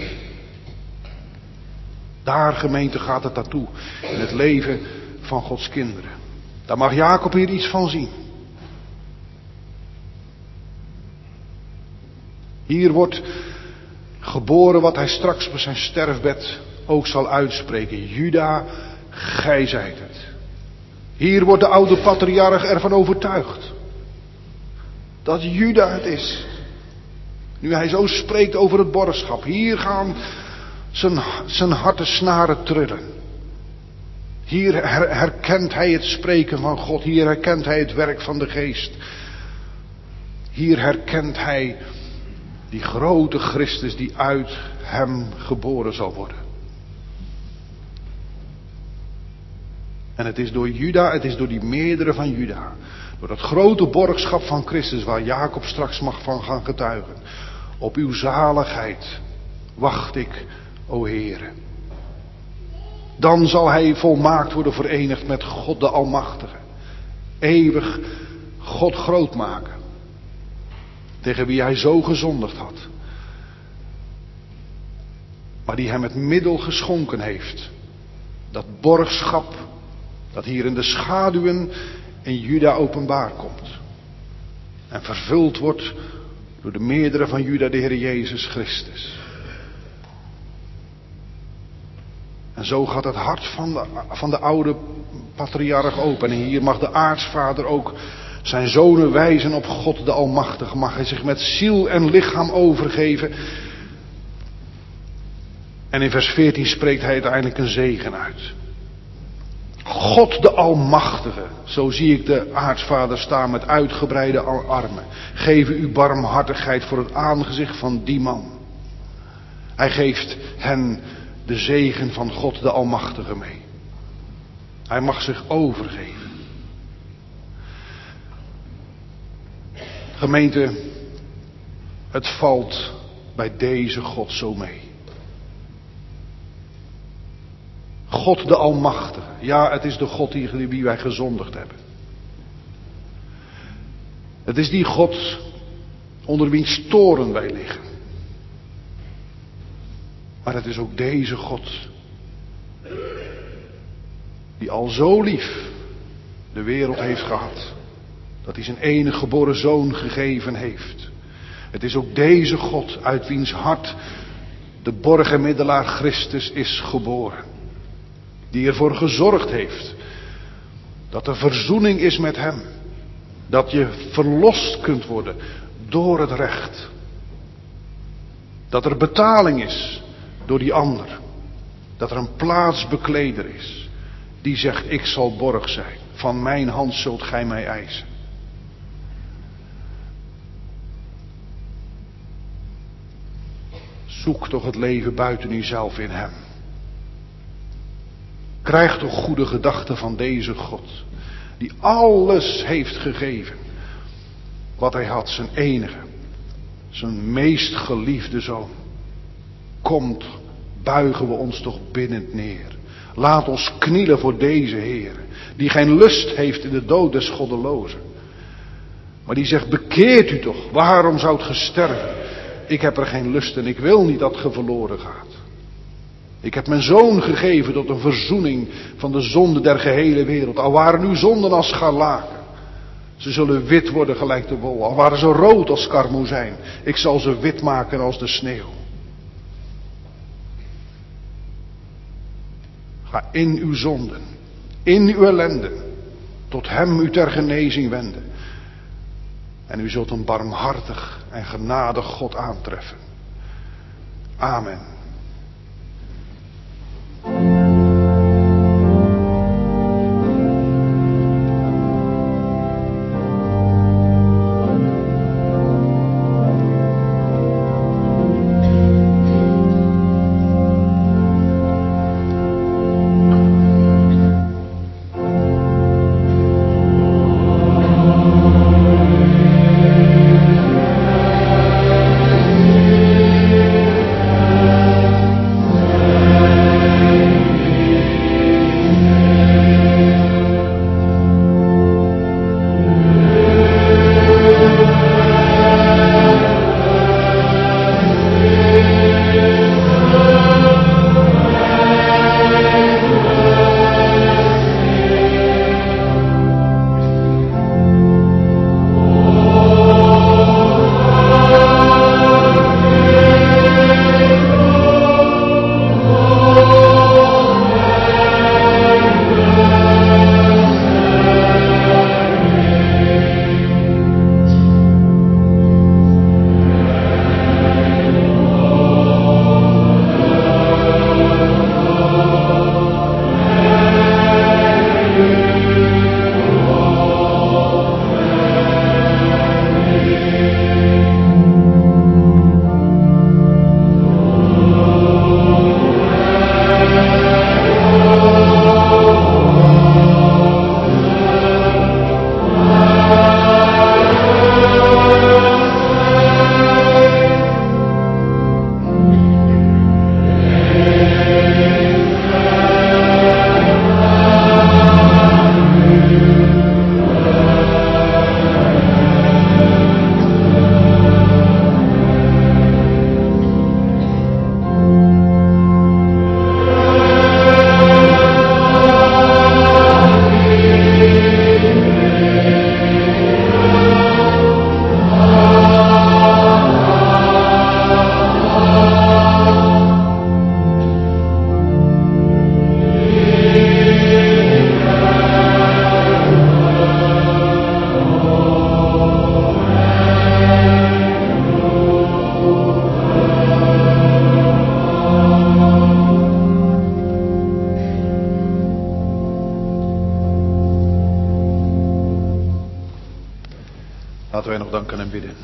Daar, gemeente, gaat het naartoe in het leven van Gods kinderen. Daar mag Jacob hier iets van zien. Hier wordt geboren wat hij straks bij zijn sterfbed ook zal uitspreken. Juda, gij zijt het. Hier wordt de oude patriarch ervan overtuigd dat Juda het is. Nu hij zo spreekt over het borgschap. Hier gaan zijn, zijn hartensnaren trillen. Hier her, herkent hij het spreken van God. Hier herkent hij het werk van de Geest. Hier herkent hij die grote Christus die uit hem geboren zal worden. En het is door Juda, het is door die meerdere van Juda. Door dat grote borgschap van Christus waar Jacob straks mag van gaan getuigen. Op uw zaligheid wacht ik, o Heere. Dan zal hij volmaakt worden verenigd met God de Almachtige. Eeuwig God groot maken. Tegen wie hij zo gezondigd had. Maar die hem het middel geschonken heeft. Dat borgschap dat hier in de schaduwen in Juda openbaar komt. En vervuld wordt door de meerdere van Juda, de Heer Jezus Christus. En zo gaat het hart van de, van de oude patriarch open. En hier mag de aartsvader ook zijn zonen wijzen op God de Almachtige. Mag hij zich met ziel en lichaam overgeven. En in vers veertien spreekt hij uiteindelijk een zegen uit. God de Almachtige, zo zie ik de aartsvader staan met uitgebreide armen. Geef u barmhartigheid voor het aangezicht van die man. Hij geeft hen de zegen van God de Almachtige mee. Hij mag zich overgeven. Gemeente, het valt bij deze God zo mee. God de Almachtige. Ja, het is de God die wie wij gezondigd hebben. Het is die God onder wiens toren wij liggen. Maar het is ook deze God die al zo lief de wereld heeft gehad. Dat hij zijn enige geboren zoon gegeven heeft. Het is ook deze God uit wiens hart de borg en middelaar Christus is geboren. Die ervoor gezorgd heeft dat er verzoening is met hem. Dat je verlost kunt worden door het recht. Dat er betaling is door die ander. Dat er een plaatsbekleder is. Die zegt, ik zal borg zijn. Van mijn hand zult gij mij eisen. Zoek toch het leven buiten uzelf in hem. Krijg toch goede gedachten van deze God. Die alles heeft gegeven. Wat hij had, zijn enige. Zijn meest geliefde zoon. Komt, buigen we ons toch binnend neer. Laat ons knielen voor deze Heer. Die geen lust heeft in de dood des goddelozen. Maar die zegt, bekeert u toch. Waarom zoudt ge sterven? Ik heb er geen lust en ik wil niet dat ge verloren gaat. Ik heb mijn zoon gegeven tot een verzoening van de zonde der gehele wereld. Al waren uw zonden als scharlaken. Ze zullen wit worden gelijk de wol. Al waren ze rood als karmozijn. Ik zal ze wit maken als de sneeuw. Ga in uw zonden. In uw ellende. Tot hem u ter genezing wenden. En u zult een barmhartig en genadig God aantreffen. Amen. Laten wij nog danken en bidden.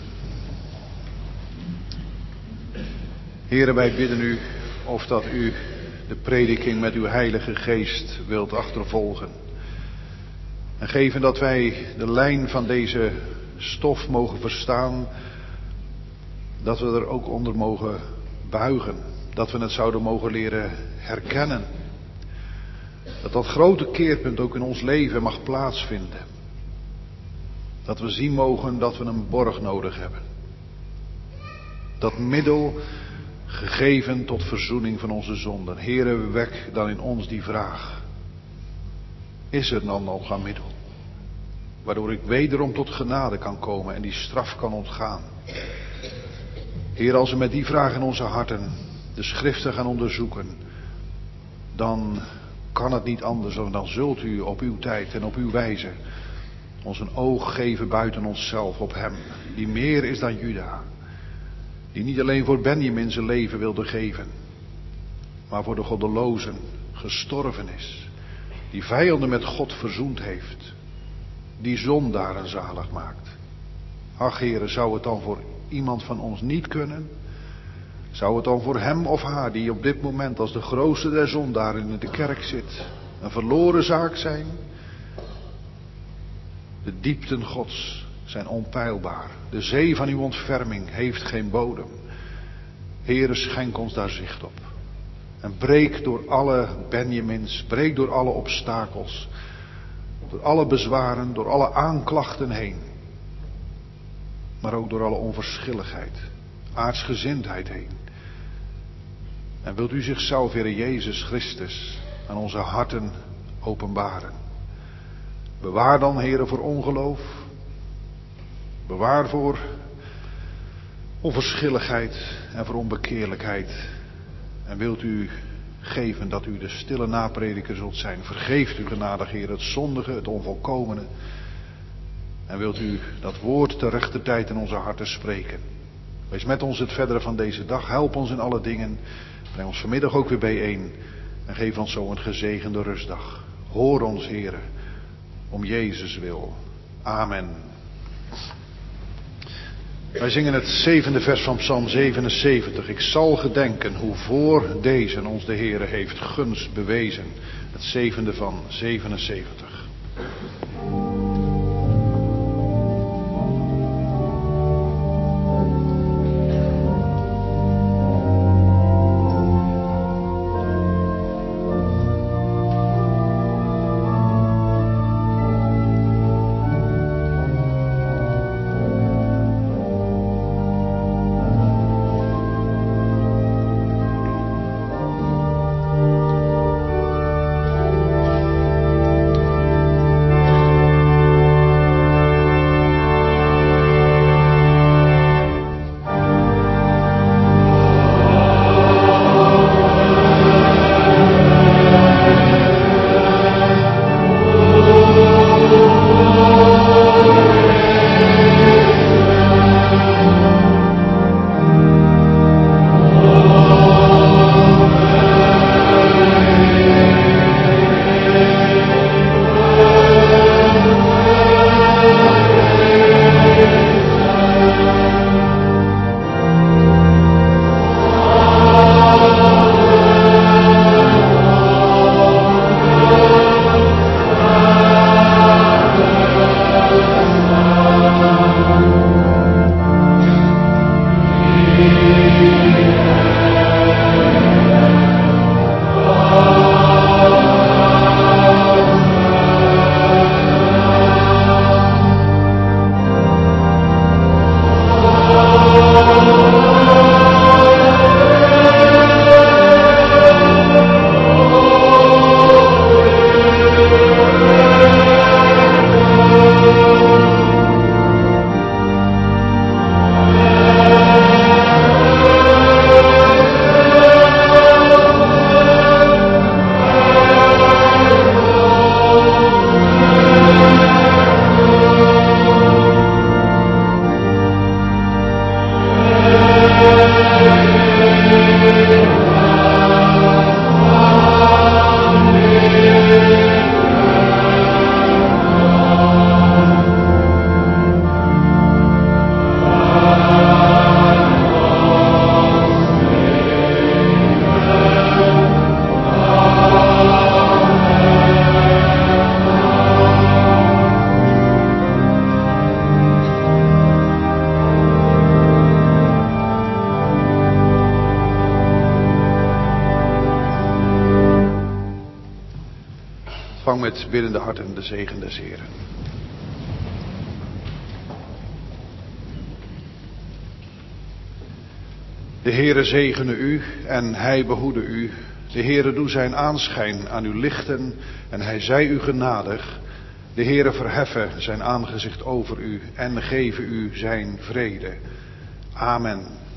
Heren, wij bidden u of dat u de prediking met uw Heilige Geest wilt achtervolgen. En geven dat wij de lijn van deze stof mogen verstaan. Dat we er ook onder mogen buigen. Dat we het zouden mogen leren herkennen. Dat dat grote keerpunt ook in ons leven mag plaatsvinden. Dat we zien mogen dat we een borg nodig hebben. Dat middel gegeven tot verzoening van onze zonden. Heere, wek dan in ons die vraag. Is er dan nog een middel? Waardoor ik wederom tot genade kan komen en die straf kan ontgaan. Heer, als we met die vraag in onze harten de schriften gaan onderzoeken, dan kan het niet anders dan dan zult u op uw tijd en op uw wijze ons een oog geven buiten onszelf op hem, die meer is dan Juda. Die niet alleen voor Benjamin zijn leven wilde geven, maar voor de goddelozen gestorven is. Die vijanden met God verzoend heeft. Die zondaren zalig maakt. Ach, Heere, zou het dan voor iemand van ons niet kunnen? Zou het dan voor hem of haar, die op dit moment als de grootste der zondaren in de kerk zit, een verloren zaak zijn? De diepten Gods zijn onpeilbaar. De zee van uw ontferming heeft geen bodem. Heere, schenk ons daar zicht op. En breek door alle Benjamins, breek door alle obstakels, door alle bezwaren, door alle aanklachten heen. Maar ook door alle onverschilligheid, aardsgezindheid heen. En wilt u zichzelf, Heere Jezus Christus, aan onze harten openbaren. Bewaar dan, Heere, voor ongeloof. Bewaar voor onverschilligheid en voor onbekeerlijkheid. En wilt u geven dat u de stille naprediker zult zijn. Vergeeft u genadig, Heer, het zondige, het onvolkomene. En wilt u dat woord ter rechter tijd in onze harten spreken. Wees met ons het verdere van deze dag. Help ons in alle dingen. Breng ons vanmiddag ook weer bijeen. En geef ons zo een gezegende rustdag. Hoor ons, Heer, om Jezus wil. Amen. Wij zingen het zevende vers van Psalm zevenenzeventig. Ik zal gedenken hoe voor deze ons de Heere heeft gunst bewezen. Het zevende van zevenenzeventig. met biddende harten de zegen des Heren. De Heere zegene u en hij behoede u. De Heere doe zijn aanschijn aan u lichten en hij zij u genadig. De Heere verheffen zijn aangezicht over u en geven u zijn vrede. Amen.